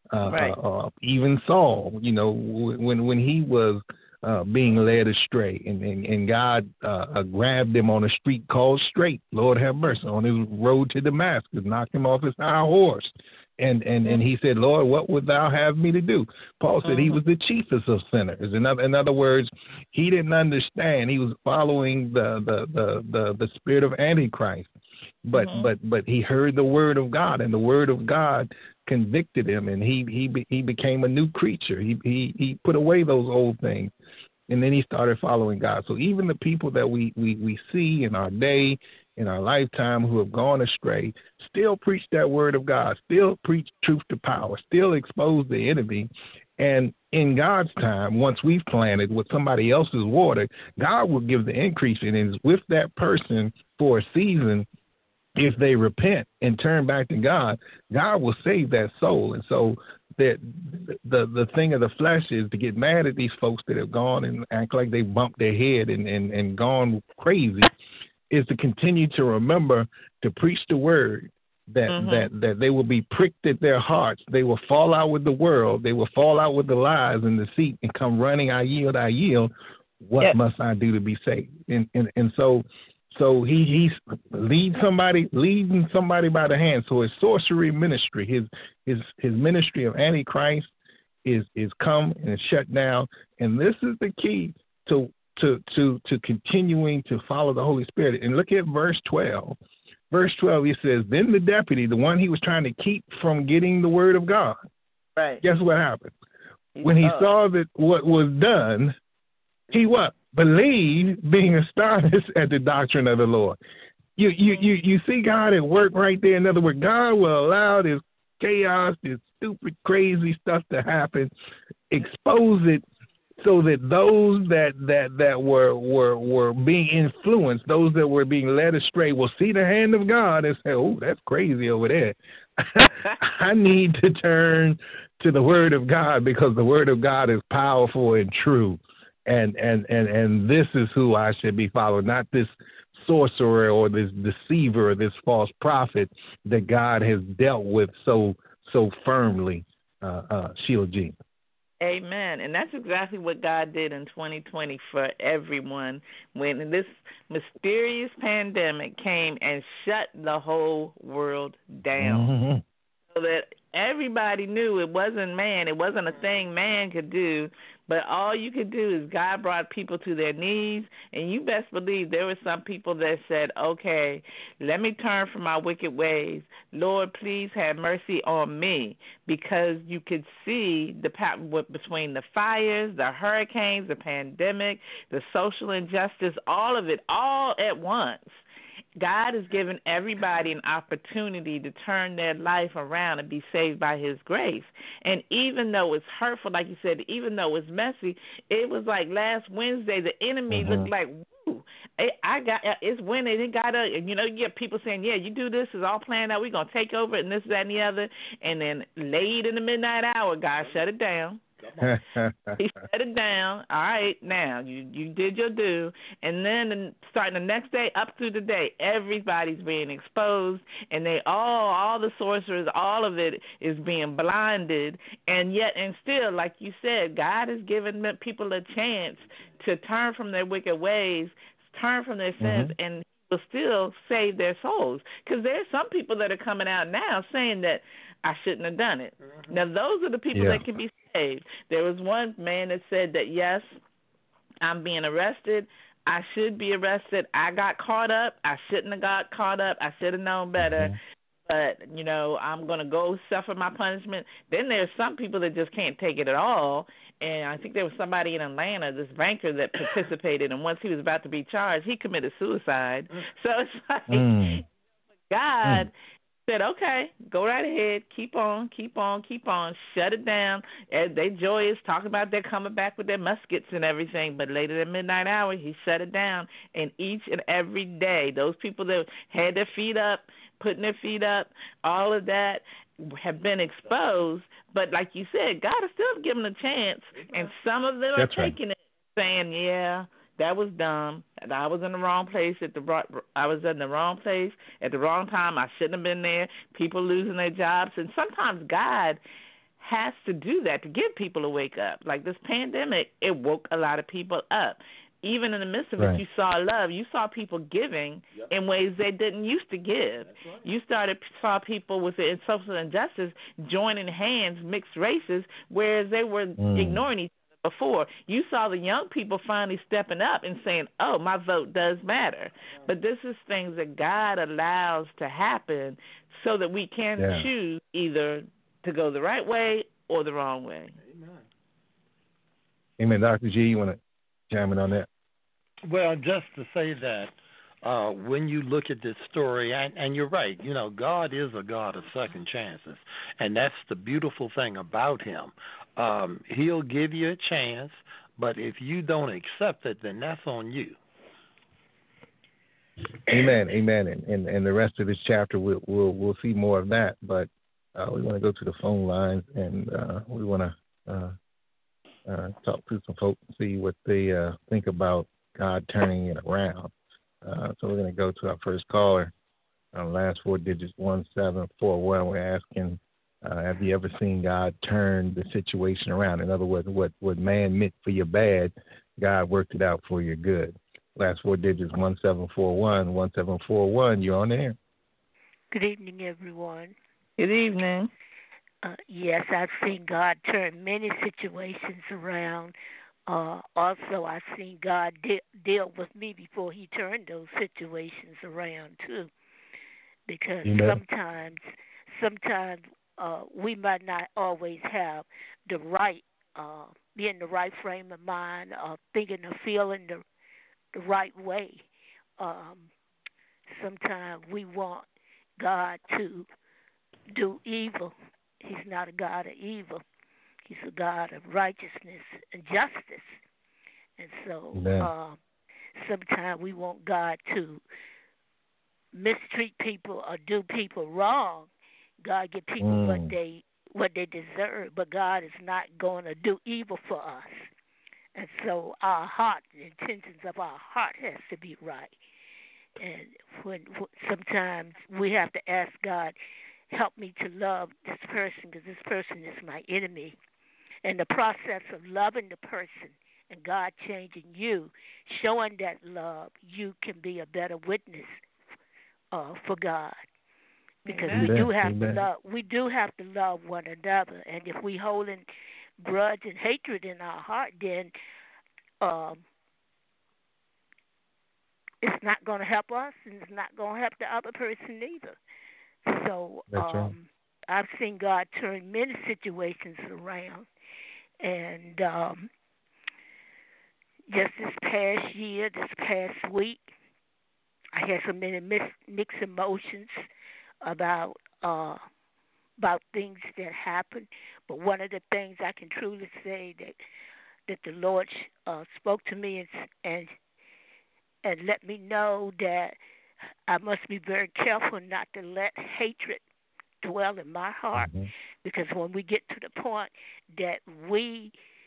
Even Saul, when he was being led astray, and God grabbed him on a street called Straight, Lord have mercy, on his road to Damascus, knocked him off his high horse. And he said, Lord, what would thou have me to do? Paul said he was the chiefest of sinners. In other words, he didn't understand. He was following the spirit of Antichrist. But he heard the word of God, and the word of God convicted him, and he became a new creature. He put away those old things, and then he started following God. So even the people that we see in our day, in our lifetime, who have gone astray, still preach that word of God, still preach truth to power, still expose the enemy. And in God's time, once we've planted what somebody else has watered, God will give the increase, and it's with that person for a season. If they repent and turn back to God, God will save that soul. And so that the thing of the flesh is to get mad at these folks that have gone and act like they bumped their head and gone crazy, is to continue to remember to preach the word, that they will be pricked at their hearts. They will fall out with the world. They will fall out with the lies and deceit and come running, I yield. What must I do to be saved? And so So he's leading somebody by the hand. So his sorcery ministry, his ministry of Antichrist is come and shut down. And this is the key to continuing to follow the Holy Spirit. And look at verse 12. Verse 12, he says, then the deputy, the one he was trying to keep from getting the word of God, right? Guess what happened? When he saw that what was done, he what? Believed, being astonished at the doctrine of the Lord. You see God at work right there. In other words, God will allow this chaos, this stupid, crazy stuff to happen, expose it, so that those that were being influenced, those that were being led astray, will see the hand of God and say, "Oh, that's crazy over there. I need to turn to the Word of God, because the Word of God is powerful and true, and this is who I should be following, not this sorcerer or this deceiver or this false prophet that God has dealt with so firmly." Sheila Jean. Amen. And that's exactly what God did in 2020 for everyone when this mysterious pandemic came and shut the whole world down. Mm-hmm. So that everybody knew it wasn't man. It wasn't a thing man could do. But all you could do is God brought people to their knees, and you best believe there were some people that said, okay, let me turn from my wicked ways. Lord, please have mercy on me, because you could see the between the fires, the hurricanes, the pandemic, the social injustice, all of it, all at once. God has given everybody an opportunity to turn their life around and be saved by His grace. And even though it's hurtful, like you said, even though it's messy, it was like last Wednesday, the enemy looked like, woo, it's winning. It got you get people saying, yeah, you do this, it's all planned out, we're going to take over it, and this, that, and the other. And then late in the midnight hour, God shut it down. He shut it down. All right, now you did your due, and then starting the next day up through the day, everybody's being exposed, and they all the sorcerers, all of it is being blinded, and still, like you said, God has given people a chance to turn from their wicked ways, turn from their sins, and will still save their souls. Because there's some people that are coming out now saying that I shouldn't have done it. Now, those are the people that can be saved. There was one man that said that, yes, I'm being arrested. I should be arrested. I got caught up. I shouldn't have got caught up. I should have known better. But, I'm going to go suffer my punishment. Then there's some people that just can't take it at all. And I think there was somebody in Atlanta, this banker, that participated. And once he was about to be charged, he committed suicide. So it's like God said, okay, go right ahead, keep on, shut it down. And they joyous, talking about they're coming back with their muskets and everything, but later at midnight hour, he shut it down. And each and every day, those people that had their feet up, putting their feet up, all of that have been exposed. But like you said, God is still giving them a chance, and some of them are taking it, saying, yeah, that was dumb. I was in the wrong place at the wrong time. I shouldn't have been there. People losing their jobs, and sometimes God has to do that to give people a wake up. Like this pandemic, it woke a lot of people up. Even in the midst of it, you saw love. You saw people giving in ways they didn't used to give. You saw people with the social injustice joining hands, mixed races, whereas they were ignoring each other before. You saw the young people finally stepping up and saying, oh, my vote does matter. But this is things that God allows to happen so that we can choose either to go the right way or the wrong way. Amen. Dr. G, you want to chime in on that? Well, just to say that when you look at this story, and you're right, God is a God of second chances, and that's the beautiful thing about Him. He'll give you a chance, but if you don't accept it, then that's on you. Amen. And the rest of this chapter, we'll see more of that, but we want to go to the phone lines, and we want to talk to some folks and see what they think about God turning it around. So we're going to go to our first caller. Last four digits, 1741. We're asking, have you ever seen God turn the situation around? In other words, what man meant for your bad, God worked it out for your good. Last four digits 1741. 1741. You're on air. Good evening, everyone. Good evening. Yes, I've seen God turn many situations around. Also, I've seen God deal with me before He turned those situations around too. Because sometimes we might not always have the right, be in the right frame of mind, thinking or feeling the right way. Sometimes we want God to do evil. He's not a God of evil. He's a God of righteousness and justice. And so sometimes we want God to mistreat people or do people wrong. God give people what they deserve, but God is not going to do evil for us. And so our heart, the intentions of our heart has to be right. And when sometimes we have to ask God, help me to love this person because this person is my enemy. And the process of loving the person and God changing you, showing that love, you can be a better witness for God. Because we do have to love. We do have to love one another. And if we holding grudge and hatred in our heart, then it's not going to help us, and it's not going to help the other person either. So I've seen God turn many situations around. And just this past year, this past week, I had so many mixed emotions about things that happened. But one of the things I can truly say that the Lord spoke to me and let me know that I must be very careful not to let hatred dwell in my heart, because when we get to the point that we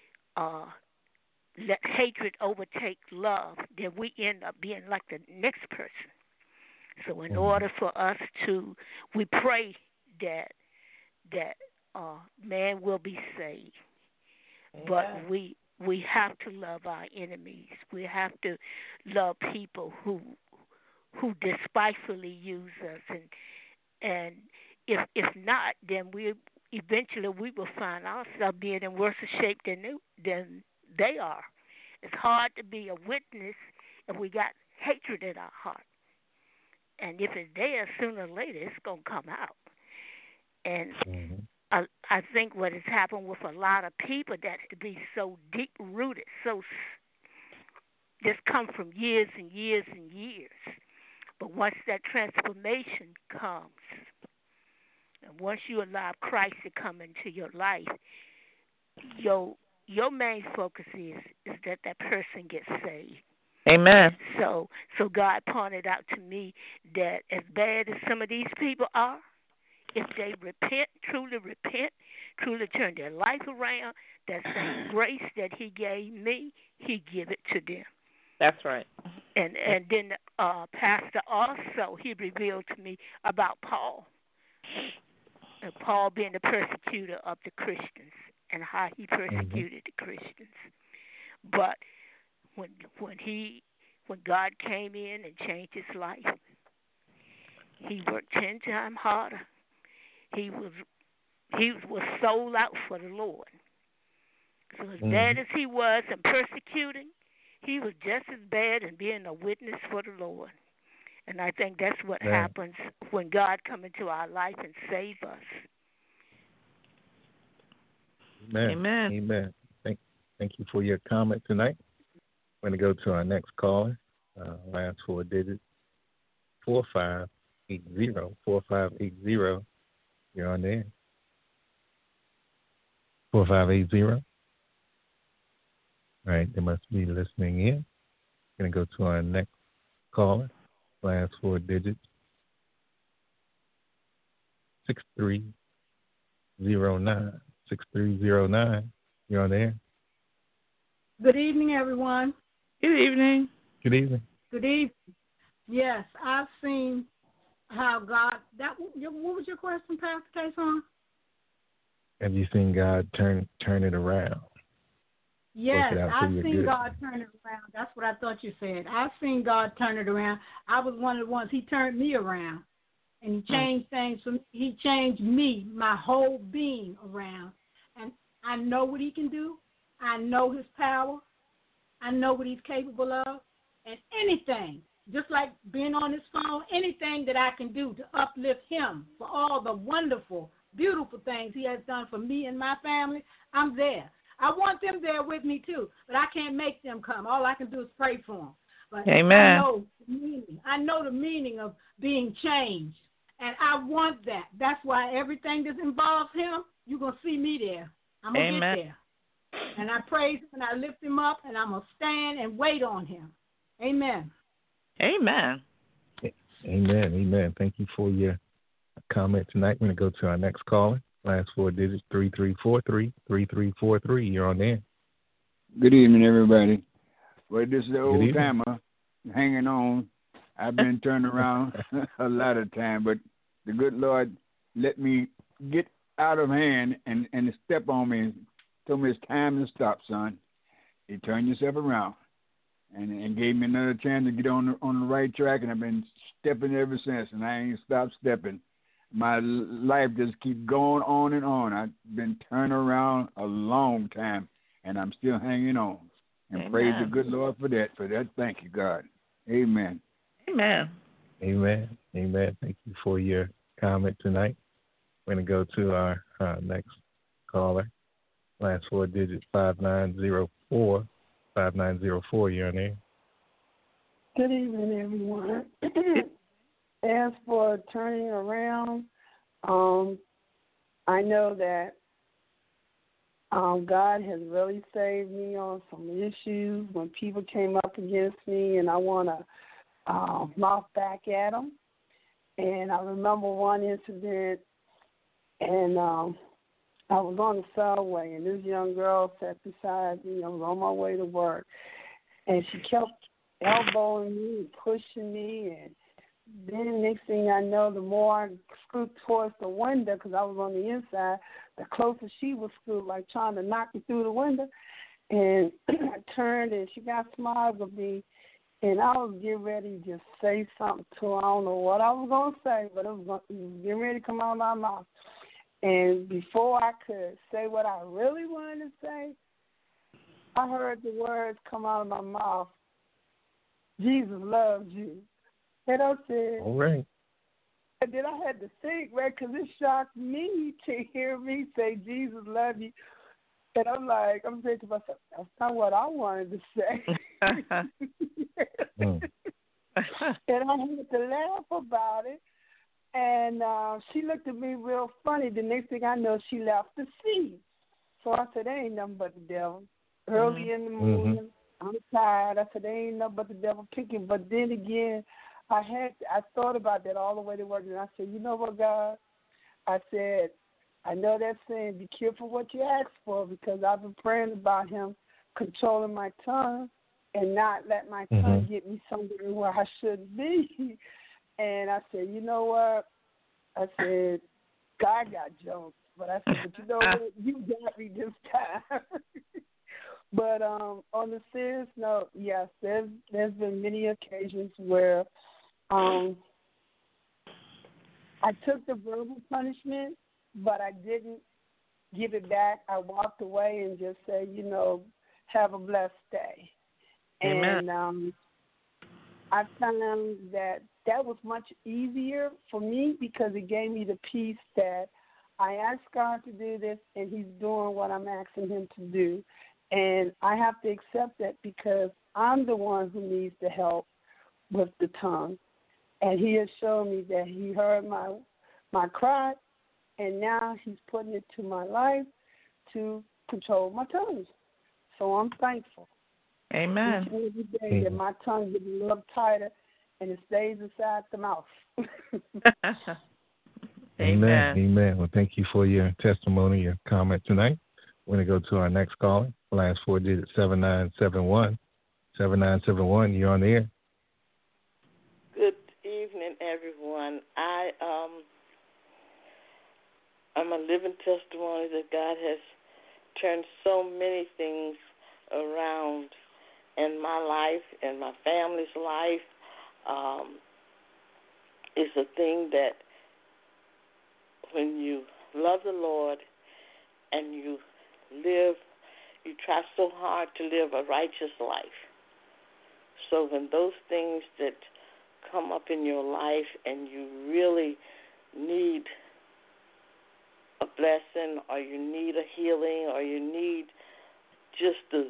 let hatred overtake love, then we end up being like the next person. So in order for us we pray that man will be saved. Amen. But we have to love our enemies. We have to love people who despitefully use us, and if not, then we will find ourselves being in worse shape than they are. It's hard to be a witness if we got hatred in our heart. And if it's there, sooner or later, it's going to come out. And I think what has happened with a lot of people, that's to be so deep-rooted, so just come from years and years and years. But once that transformation comes, and once you allow Christ to come into your life, your main focus is that person gets saved. Amen. So God pointed out to me that as bad as some of these people are, if they truly turn their life around, that same grace that He gave me, He give it to them. That's right. And then Pastor also, he revealed to me about Paul. And Paul being the persecutor of the Christians and how he persecuted the Christians. But when God came in and changed his life, he worked 10 times harder. He was sold out for the Lord. So as bad as he was in persecuting, he was just as bad in being a witness for the Lord. And I think that's what happens when God comes into our life and saves us. Amen. Amen. Thank you for your comment tonight. We're going to go to our next caller. Last four digits, 4580. 4580. You're on there. 4580. All right, they must be listening in. Going to go to our next caller. Last four digits, 6309. 6309. You're on there. Good evening, everyone. Good evening. Good evening. Good evening. Yes, I've seen how God. What was your question, Pastor Kason? Have you seen God turn it around? Yes, it out for I've your seen good. God turn it around. That's what I thought you said. I've seen God turn it around. I was one of the ones. He turned me around, and He changed things for me. He changed me, my whole being around. And I know what He can do. I know His power. I know what He's capable of. And anything, just like being on this phone, anything that I can do to uplift Him for all the wonderful, beautiful things He has done for me and my family, I'm there. I want them there with me too, but I can't make them come. All I can do is pray for them. But Amen. I know the meaning. I know the meaning of being changed, and I want that. That's why everything that involves Him, you're going to see me there. I'm going to get there. And I praise Him, and I lift Him up, and I'm going to stand and wait on Him. Amen. Amen. Amen. Amen. Thank you for your comment tonight. We're going to go to our next caller. Last 4 digits, 3343, 3343. You're on there. Good evening, everybody. Well, this is the old timer hanging on. I've been turned around a lot of time, but the good Lord let me get out of hand and step on me and told me it's time to stop, son. He turned yourself around and gave me another chance to get on the right track, and I've been stepping ever since, and I ain't stopped stepping. My life just keeps going on and on. I've been turned around a long time, and I'm still hanging on. And Amen. praise the good Lord for that. Thank you, God. Amen. Amen. Amen. Amen. Thank you for your comment tonight. We're going to go to our next caller. Last 4 digits, 5904. 5904, you're on there. Good evening, everyone. As for turning around, I know that God has really saved me on some issues when people came up against me, and I want to mouth back at them. And I remember one incident, and I was on the subway, and this young girl sat beside me. I was on my way to work, and she kept elbowing me and pushing me, and then next thing I know, the more I screwed towards the window, because I was on the inside, the closer she was screwed, like trying to knock me through the window. And I turned, and she got smart with me, and I was getting ready to just say something to her. I don't know what I was going to say, but it was getting ready to come out of my mouth. And before I could say what I really wanted to say, I heard the words come out of my mouth, Jesus loves you. And I said, all right. And then I had to think, right, because it shocked me to hear me say, Jesus loves you. And I'm saying to myself, that's not what I wanted to say. And I had to laugh about it. And she looked at me real funny. The next thing I know, she left the seat. So I said, there ain't nothing but the devil. Early in the morning, I'm tired. I said, there ain't nothing but the devil picking. But then again, I thought about that all the way to work, and I said, you know what, God? I said, I know that saying, be careful what you ask for, because I've been praying about him controlling my tongue and not let my tongue get me somewhere where I shouldn't be. And I said, you know what? I said, God got jokes. But I said, but you know what? You got me this time. But on the serious note, yes, there's been many occasions where I took the verbal punishment, but I didn't give it back. I walked away and just said, have a blessed day. Amen. And I found that was much easier for me because it gave me the peace that I asked God to do this, and he's doing what I'm asking him to do. And I have to accept that because I'm the one who needs the help with the tongue. And he has shown me that he heard my cry, and now he's putting it to my life to control my tongue. So I'm thankful. Amen. Each and every day that my tongue gets a little tighter and it stays inside the mouth. Amen. Amen. Well, thank you for your testimony, your comment tonight. We're going to go to our next caller. Last 4 digits, 7971. 7971, you're on the air. Good evening, everyone. I'm a living testimony that God has turned so many things around in my life, in my family's life, is a thing that when you love the Lord and you try so hard to live a righteous life. So when those things that come up in your life and you really need a blessing, or you need a healing, or you need just the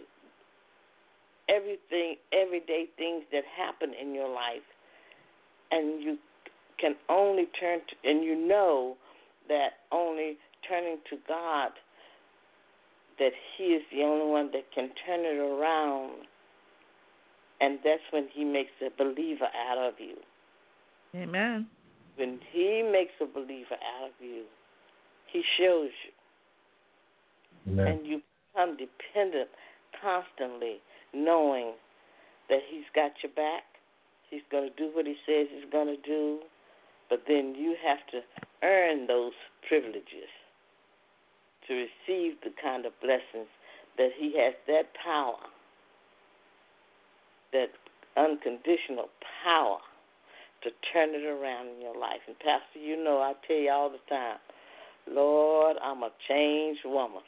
everyday things that happen in your life, and you can only turn to, and you know that only turning to God, that He is the only one that can turn it around, and that's when He makes a believer out of you. Amen. When He makes a believer out of you, He shows you. Amen. And you become dependent constantly, knowing that He's got your back. He's going to do what He says He's going to do. But then you have to earn those privileges to receive the kind of blessings that He has, that power, that unconditional power to turn it around in your life. And Pastor, you know, I tell you all the time, Lord, I'm a changed woman.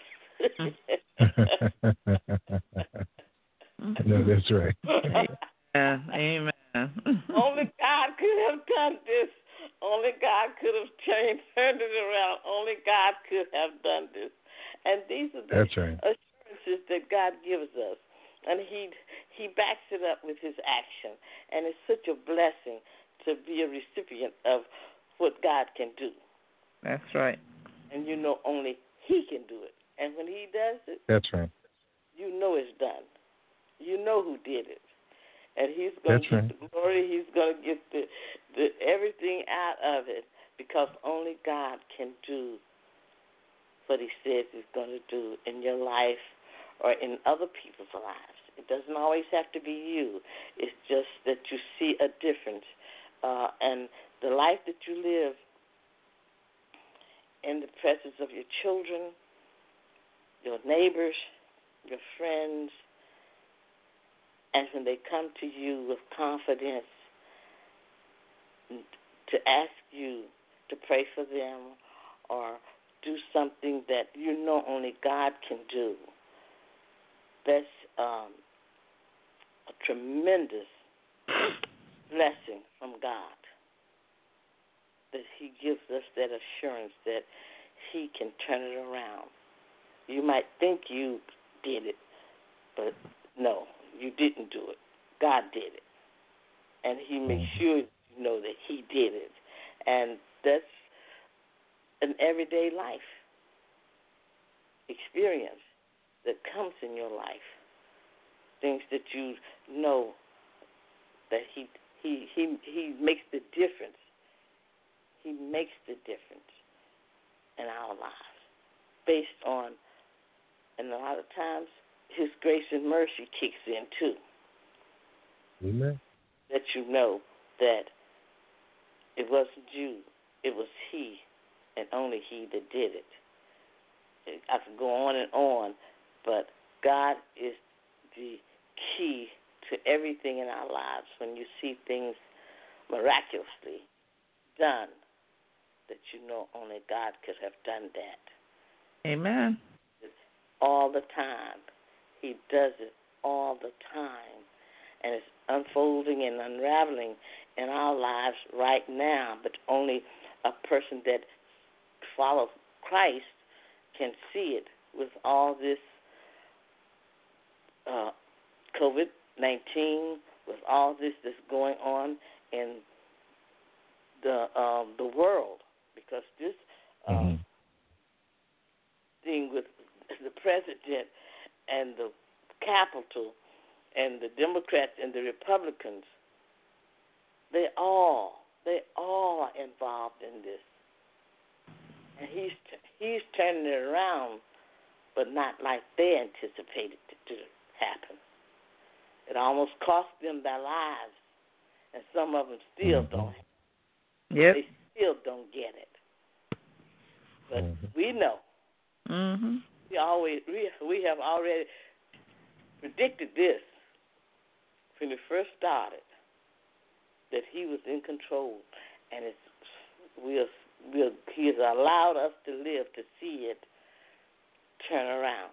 No, that's right. Amen. Only God could have done this. Only God could have turned it around. Only God could have done this. And these are the assurances that God gives us. And he backs it up with His action. And it's such a blessing to be a recipient of what God can do. That's right. And you know only He can do it. And when He does it, that's right, you know it's done. You know who did it. And He's going to get the glory. He's going to get the everything out of it, because only God can do what He says He's going to do in your life or in other people's lives. It doesn't always have to be you. It's just that you see a difference. And the life that you live in the presence of your children, your neighbors, your friends, and when they come to you with confidence to ask you to pray for them or do something that you know only God can do, that's a tremendous blessing from God, that He gives us that assurance that He can turn it around. You might think you did it, but no, you didn't do it. God did it. And He makes sure you know that He did it. And that's an everyday life experience that comes in your life. Things that you know that He makes the difference. He makes the difference in our lives based on, and a lot of times, His grace and mercy kicks in too. Amen. That you know that it wasn't you, it was He and only He that did it. I could go on, but God is the key to everything in our lives. When you see things miraculously done, that you know only God could have done that. Amen. All the time. He does it all the time. And it's unfolding and unraveling in our lives right now. But only a person that follows Christ can see it with all this COVID-19, with all this that's going on in the world. Because this thing with the president and the Capitol and the Democrats and the Republicans, they all are involved in this. And he's turning it around, but not like they anticipated it to happen. It almost cost them their lives, and some of them still don't. Yep. They still don't get it. But we know. Mm-hmm. We have already predicted this when it first started, that he was in control, and he has allowed us to live to see it turn around.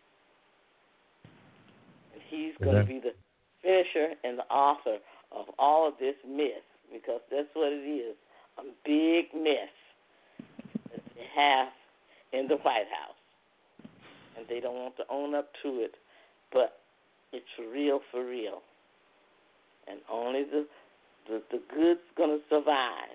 And he's going to be the finisher and the author of all of this mess, because that's what it is, a big mess that they have in the White House. And they don't want to own up to it, but it's real for real. And only the good's going to survive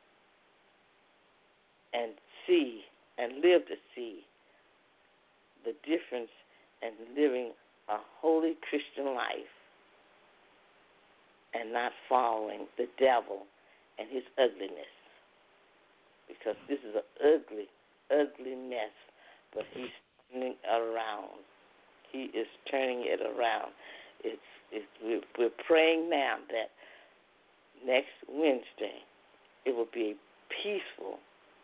and see and live to see the difference in living a holy Christian life and not following the devil and his ugliness. Because this is an ugly, ugly mess, but he's turning it around. He is turning it around. We're praying now that next Wednesday it will be a peaceful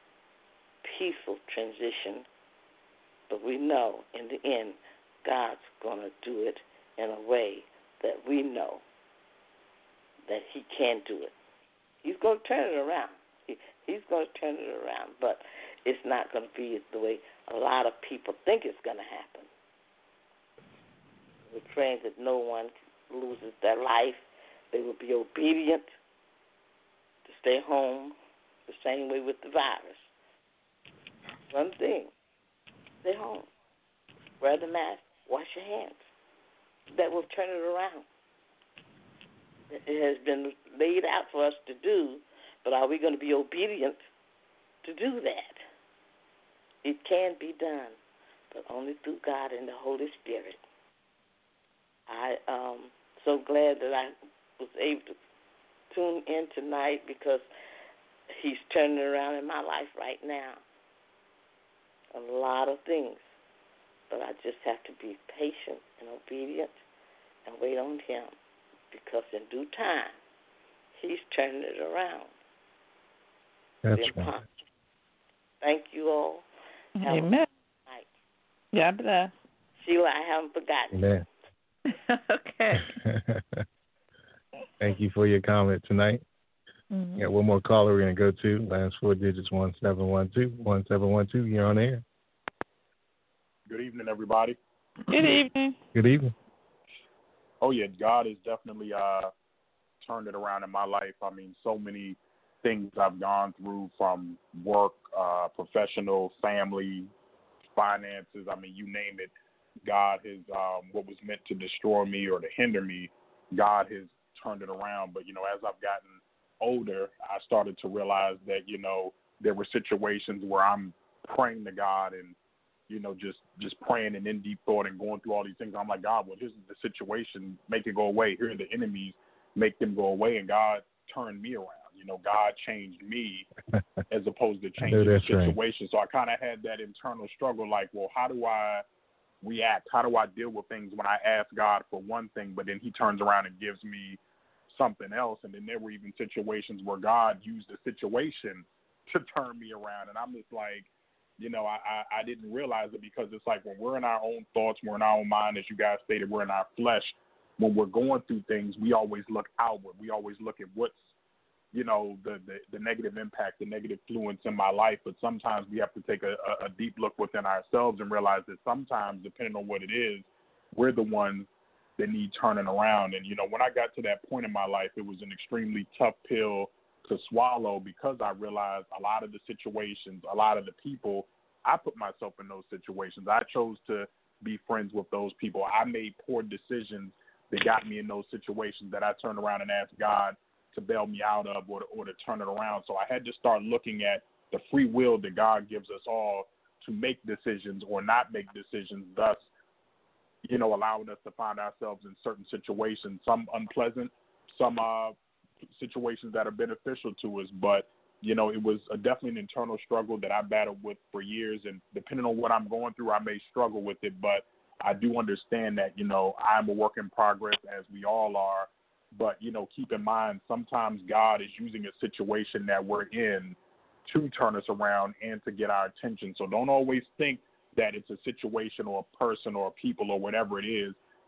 transition. But we know in the end God's going to do it in a way that we know that he can do it. He's going to turn it around. He's going to turn it around, but it's not going to be the way a lot of people think it's going to happen. We're praying that no one loses their life. They will be obedient to stay home, the same way with the virus. One thing, stay home. Wear the mask. Wash your hands. That will turn it around. It has been laid out for us to do, but are we going to be obedient to do that? It can be done, but only through God and the Holy Spirit. I'm so glad that I was able to tune in tonight, because he's turning around in my life right now. A lot of things. But I just have to be patient and obedient and wait on him, because in due time, he's turning it around. That's right. Thank you all. Amen. God bless. Sheila, I haven't forgotten. Amen. Okay. Thank you for your comment tonight. Mm-hmm. Got one more caller we're going to go to. Last four digits, 1712. 1712, you're on air. Good evening, everybody. Good evening. Good evening. Oh, yeah, God has definitely turned it around in my life. I mean, so many things I've gone through, from work, professional, family, finances. I mean, you name it. God has, what was meant to destroy me or to hinder me, God has turned it around. But, as I've gotten older, I started to realize that, there were situations where I'm praying to God and, just praying and in deep thought and going through all these things. I'm like, God, well, this is the situation. Make it go away. Here are the enemies. Make them go away. And God turned me around. God changed me as opposed to changing the situation. Right. So I kind of had that internal struggle, like, well, how do I react? How do I deal with things when I ask God for one thing, but then he turns around and gives me something else? And then there were even situations where God used the situation to turn me around. And I'm just like, I didn't realize it, because it's like when we're in our own thoughts, we're in our own mind, as you guys stated, we're in our flesh. When we're going through things, we always look outward. We always look at what's, the negative impact, the negative influence in my life. But sometimes we have to take a deep look within ourselves and realize that sometimes, depending on what it is, we're the ones that need turning around. And, when I got to that point in my life, it was an extremely tough pill to swallow, because I realized a lot of the situations, a lot of the people, I put myself in those situations. I chose to be friends with those people. I made poor decisions that got me in those situations that I turned around and asked God to bail me out of, or to turn it around. So I had to start looking at the free will that God gives us all to make decisions or not make decisions, thus, allowing us to find ourselves in certain situations, some unpleasant, some situations that are beneficial to us. But, it was definitely an internal struggle that I battled with for years. And depending on what I'm going through, I may struggle with it. But I do understand that, I'm a work in progress, as we all are. But, keep in mind, sometimes God is using a situation that we're in to turn us around and to get our attention. So don't always think that it's a situation or a person or people or whatever it is.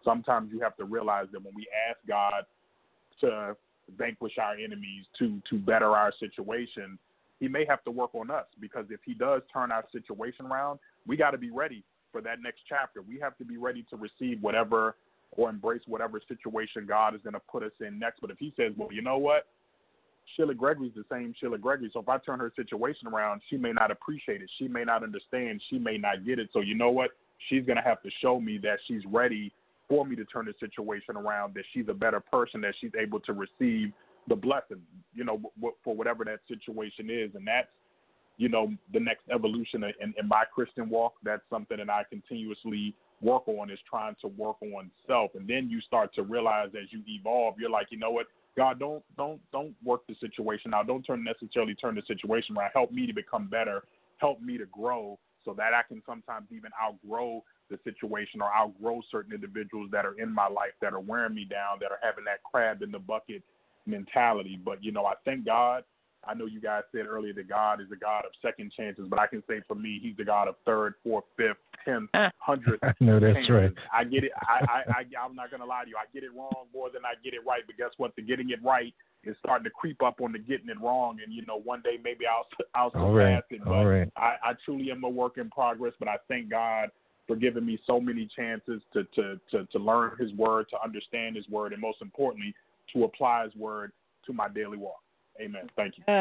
sometimes you have to realize that when we ask God to vanquish our enemies, to better our situation, he may have to work on us, because if he does turn our situation around, we got to be ready for that next chapter. We have to be ready to receive whatever or embrace whatever situation God is going to put us in next. But if he says, well, you know what? Sheila Gregory's the same Sheila Gregory. So if I turn her situation around, she may not appreciate it. She may not understand. She may not get it. So you know what? She's going to have to show me that she's ready for me to turn the situation around, that she's a better person, that she's able to receive the blessing, for whatever that situation is. And that's, the next evolution in my Christian walk. That's something that I continuously work on, is trying to work on self. And then you start to realize as you evolve, you're like, you know what, God, don't work the situation out. Don't necessarily turn the situation around. Help me to become better. Help me to grow, so that I can sometimes even outgrow the situation or outgrow certain individuals that are in my life that are wearing me down, that are having that crab in the bucket mentality. But, I thank God. I know you guys said earlier that God is the God of second chances, but I can say for me, he's the God of third, fourth, fifth, 10th, 100th. No, that's chances. right. I get it. I'm not going to lie to you. I get it wrong more than I get it right. But guess what? The getting it right is starting to creep up on the getting it wrong. And, one day maybe I'll surpass it. But I truly am a work in progress. But I thank God for giving me so many chances to learn his word, to understand his word, and most importantly, to apply his word to my daily walk. Amen. Thank you.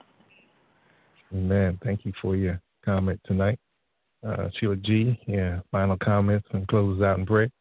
Amen. Thank you for your comment tonight. Sheila G., final comments and close out in prayer.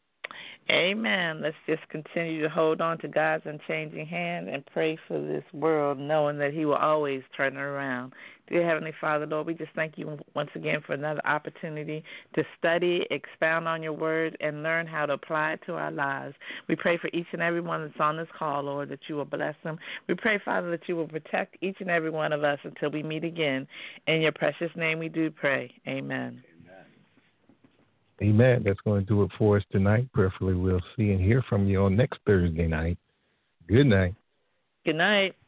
Amen. Let's just continue to hold on to God's unchanging hand and pray for this world, knowing that he will always turn it around. Dear Heavenly Father, Lord, we just thank you once again for another opportunity to study, expound on your word, and learn how to apply it to our lives. We pray for each and every one that's on this call, Lord, that you will bless them. We pray, Father, that you will protect each and every one of us until we meet again. In your precious name we do pray. Amen. Amen. That's going to do it for us tonight. Prayerfully we'll see and hear from you on next Thursday night. Good night. Good night.